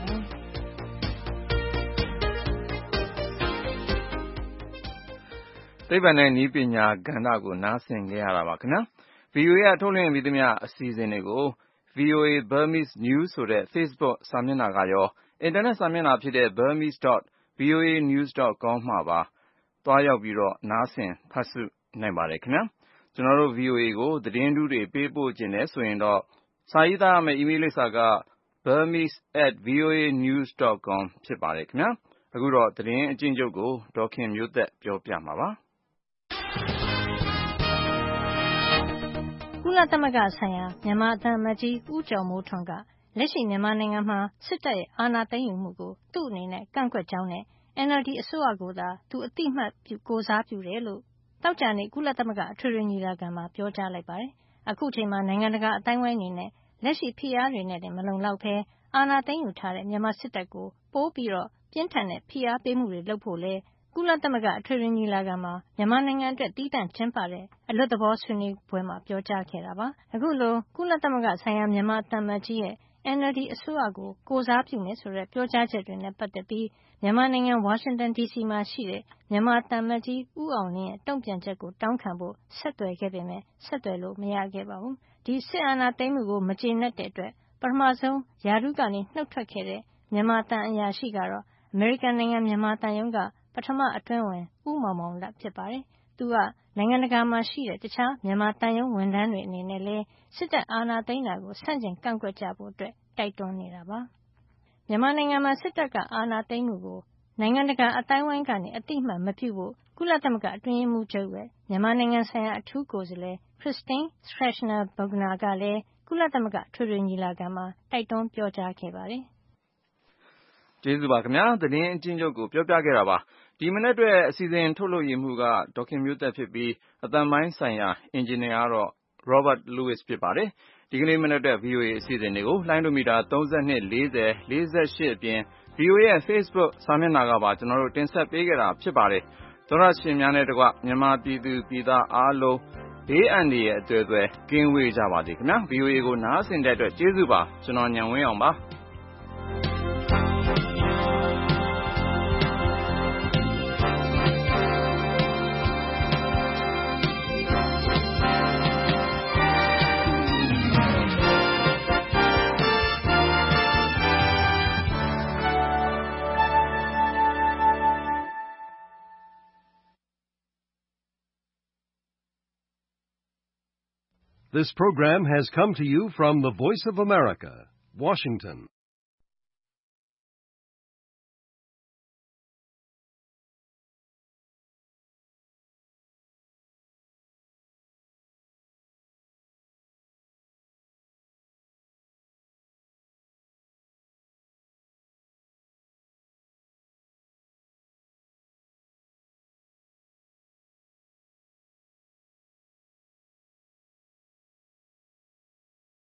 သိပ္ပံနဲ့နည်းပညာကဏ္ဍကိုနားဆင်ကြရတာပါခင်ဗျာ ဗွီအိုအေ ကထုတ်လွှင့်ပြီးသမျှအစီအစဉ်တွေကို ဗွီအိုအေ Burmese News ဆိုတဲ့ Facebook စာမျက်နှာကရောအင်တာနက်စာမျက်နှာဖြစ်တဲ့ burmese dot voa news dot com မှာပါသွားရောက်ပြီးတော့နားဆင်ဖတ်ရှုနိုင်ပါတယ်ခင်ဗျာကျွန်တော်တို့ ဗွီအိုအေ ကိုသတင်းတူးတွေပေးပို့ခြင်းလဲဆိုရင်တော့စာရေးသားရမယ့် email လိပ်စာက burmese at voa news dot com ဖြစ်ပါတယ်ခင်ဗျာအခုတော့သတင်းအကျဉ်းချုပ်ကိုဒေါ်ခင်မျိုးသက်ပြောပြမှာပါကုလသမဂ္ဂဆိုင်ရာမြန်မာအသံအမတ်ကြီးဦးကျော်မိုးထွန်းကလက်ရှိမြန်မာနိုင်ငံမှာစစ်တပ်ရဲ့အာဏာသိမ်းယူမှုကိုသူ့အနေနဲ့ကန့်ကွက်ကြောင်းနဲ့ N L D အစိုးရကိုသာသူအတိအမှတ်ပြုကိုယ်စားပြုတယ်လို့သောကြာနေ့ကုလသမဂ္ဂအထွေထွေညီလာခံမှာပြောကြားလိုက်ပါတယ်။အခုချိန်မှာနိုင်ငံတကာအတိုင်းအဝိုင်းအနေနဲ့လက်ရှိဖိအားတွေနဲ့မလုံလောက်ဘဲအာဏာသိမ်းယူထားတဲ့မြန်မာစစ်တပ်ကိုပိုပြီးတော့ပြင်းထန်တဲ့ဖိအားပေးမှုတွေလုပ်ဖို့လဲကုလသမဂ္ဂအထွေထွေညီလာခံမှာမြန်မာနိုင်ငံအတွက်တီးတန့်ကျင်းပတဲ့အလွတ်သဘောဆွေးနွေးပွဲမှာပြောကြားခဲ့တာပါ။အခုလိုကုလသမဂ္ဂဆိုင်ရာမြန်မာအသံအမတ်ကြီးရဲ့ N L D အစိုးရကိုကိုယ်စားပြုမယ်ဆိုတဲ့ပြောကြားချက်တွေနဲ့ပတ်သက်ပြီးမြန်မာနိုင်ငံဝါရှင်တန်ဒီစီမှာရှိတဲ့မြန်မာသံအမတ်ကြီးဦးအောင်လင်းရဲ့တုံ့ပြန်ချက်ကိုတောင်းခံဖို့ဆက်သွယ်ခဲ့ပေမဲ့ဆက်သွယ်လို့မရခဲ့ပါဘူး။ဒီစစ်အာဏာသိမ်းမှုကိုမကျေနပ်တဲ့အတွက်ပထမဆုံးယာရုကနေနှုတ်ထွက်ခဲ့တဲ့မြန်မာသံအရာရှိကတော့အမေရိကန်နိုင်ငံမြန်မာသံရုံးကပထမအတွင်းဝင်ဦးမောင်မောင်လတ်ဖြစ်ပါတယ်။သူကနိုင်ငံတကာမှာရှိတဲ့တခြားမြန်မာသံရုံးဝန်ထမ်းတွေအနေနဲ့လည်းစစ်တပ်အာဏာသိမ်းတာကိုဆန့်ကျင်ကန့်ကွက်ကြဖို့အတွက်တိုက်တွန်းနေတာပါ။မြန်မာနိုင်ငံမှာစစ်တပ်ကအာဏာသိမ်းမှုကိုနိုင်ငံတကာအတိုင်းဝိုင်းကနေအတိအမှတ်မပြုဖို့ကုလသမဂ္ဂအတွင်းရေးမှူးချုပ်ရဲ့မြန်မာနိုင်ငံဆိုင်ရာအထူးကိုယ်စားလှယ် Christine Schraner Burgener ကလည်းကုလသမဂ္ဂထွေထွေညီလာခံမှာတိုက်တွန်းပြောကြားခဲ့ပါတယ်။ကျေးဇူးပါခင်ဗျာသတင်းအချင်းချုပ်ကိုပြောပြခဲ့တာပါဒီမနေ့အတွက်အစီအစဉ်ထုတ်လို့ရမှုကဒေါက်ခင်မျိုးသက်ဖြစ်ပြီးအတန်ပိုင်းဆိုင်ရာအင်ဂျင်နီယာကတော့ Robert Lewis ဖြစ်ပါတယ်ဒီကနေ့မနေ့အတွက် ဗွီအိုအေ အစီအစဉ်တွေကိုလိုင်းဒိုမီတာသုံး၂ ၄၀ ၄၈အပြင် ဗွီအိုအေ ရဲ့ Facebook စာမျက်နှာကပါကျွန်တော်တို့တင်ဆက်ပေးခဲ့တာဖြစ်ပါတယ်သောရရှင်များနဲ့တကွမြန်မာပြည်သူပြည်သားအားလုံးဘေးအန္တရာယ်အသွယ်သွယ်ကင်းဝေးကြပါစေခင်ဗျာ ဗွီအိုအေ ကိုနားဆင်တဲ့အတွက်ကျေးဇူးပါကျွန်တော်ညံဝင်းအောင်ပါ This program has come to you from the Voice of America, Washington.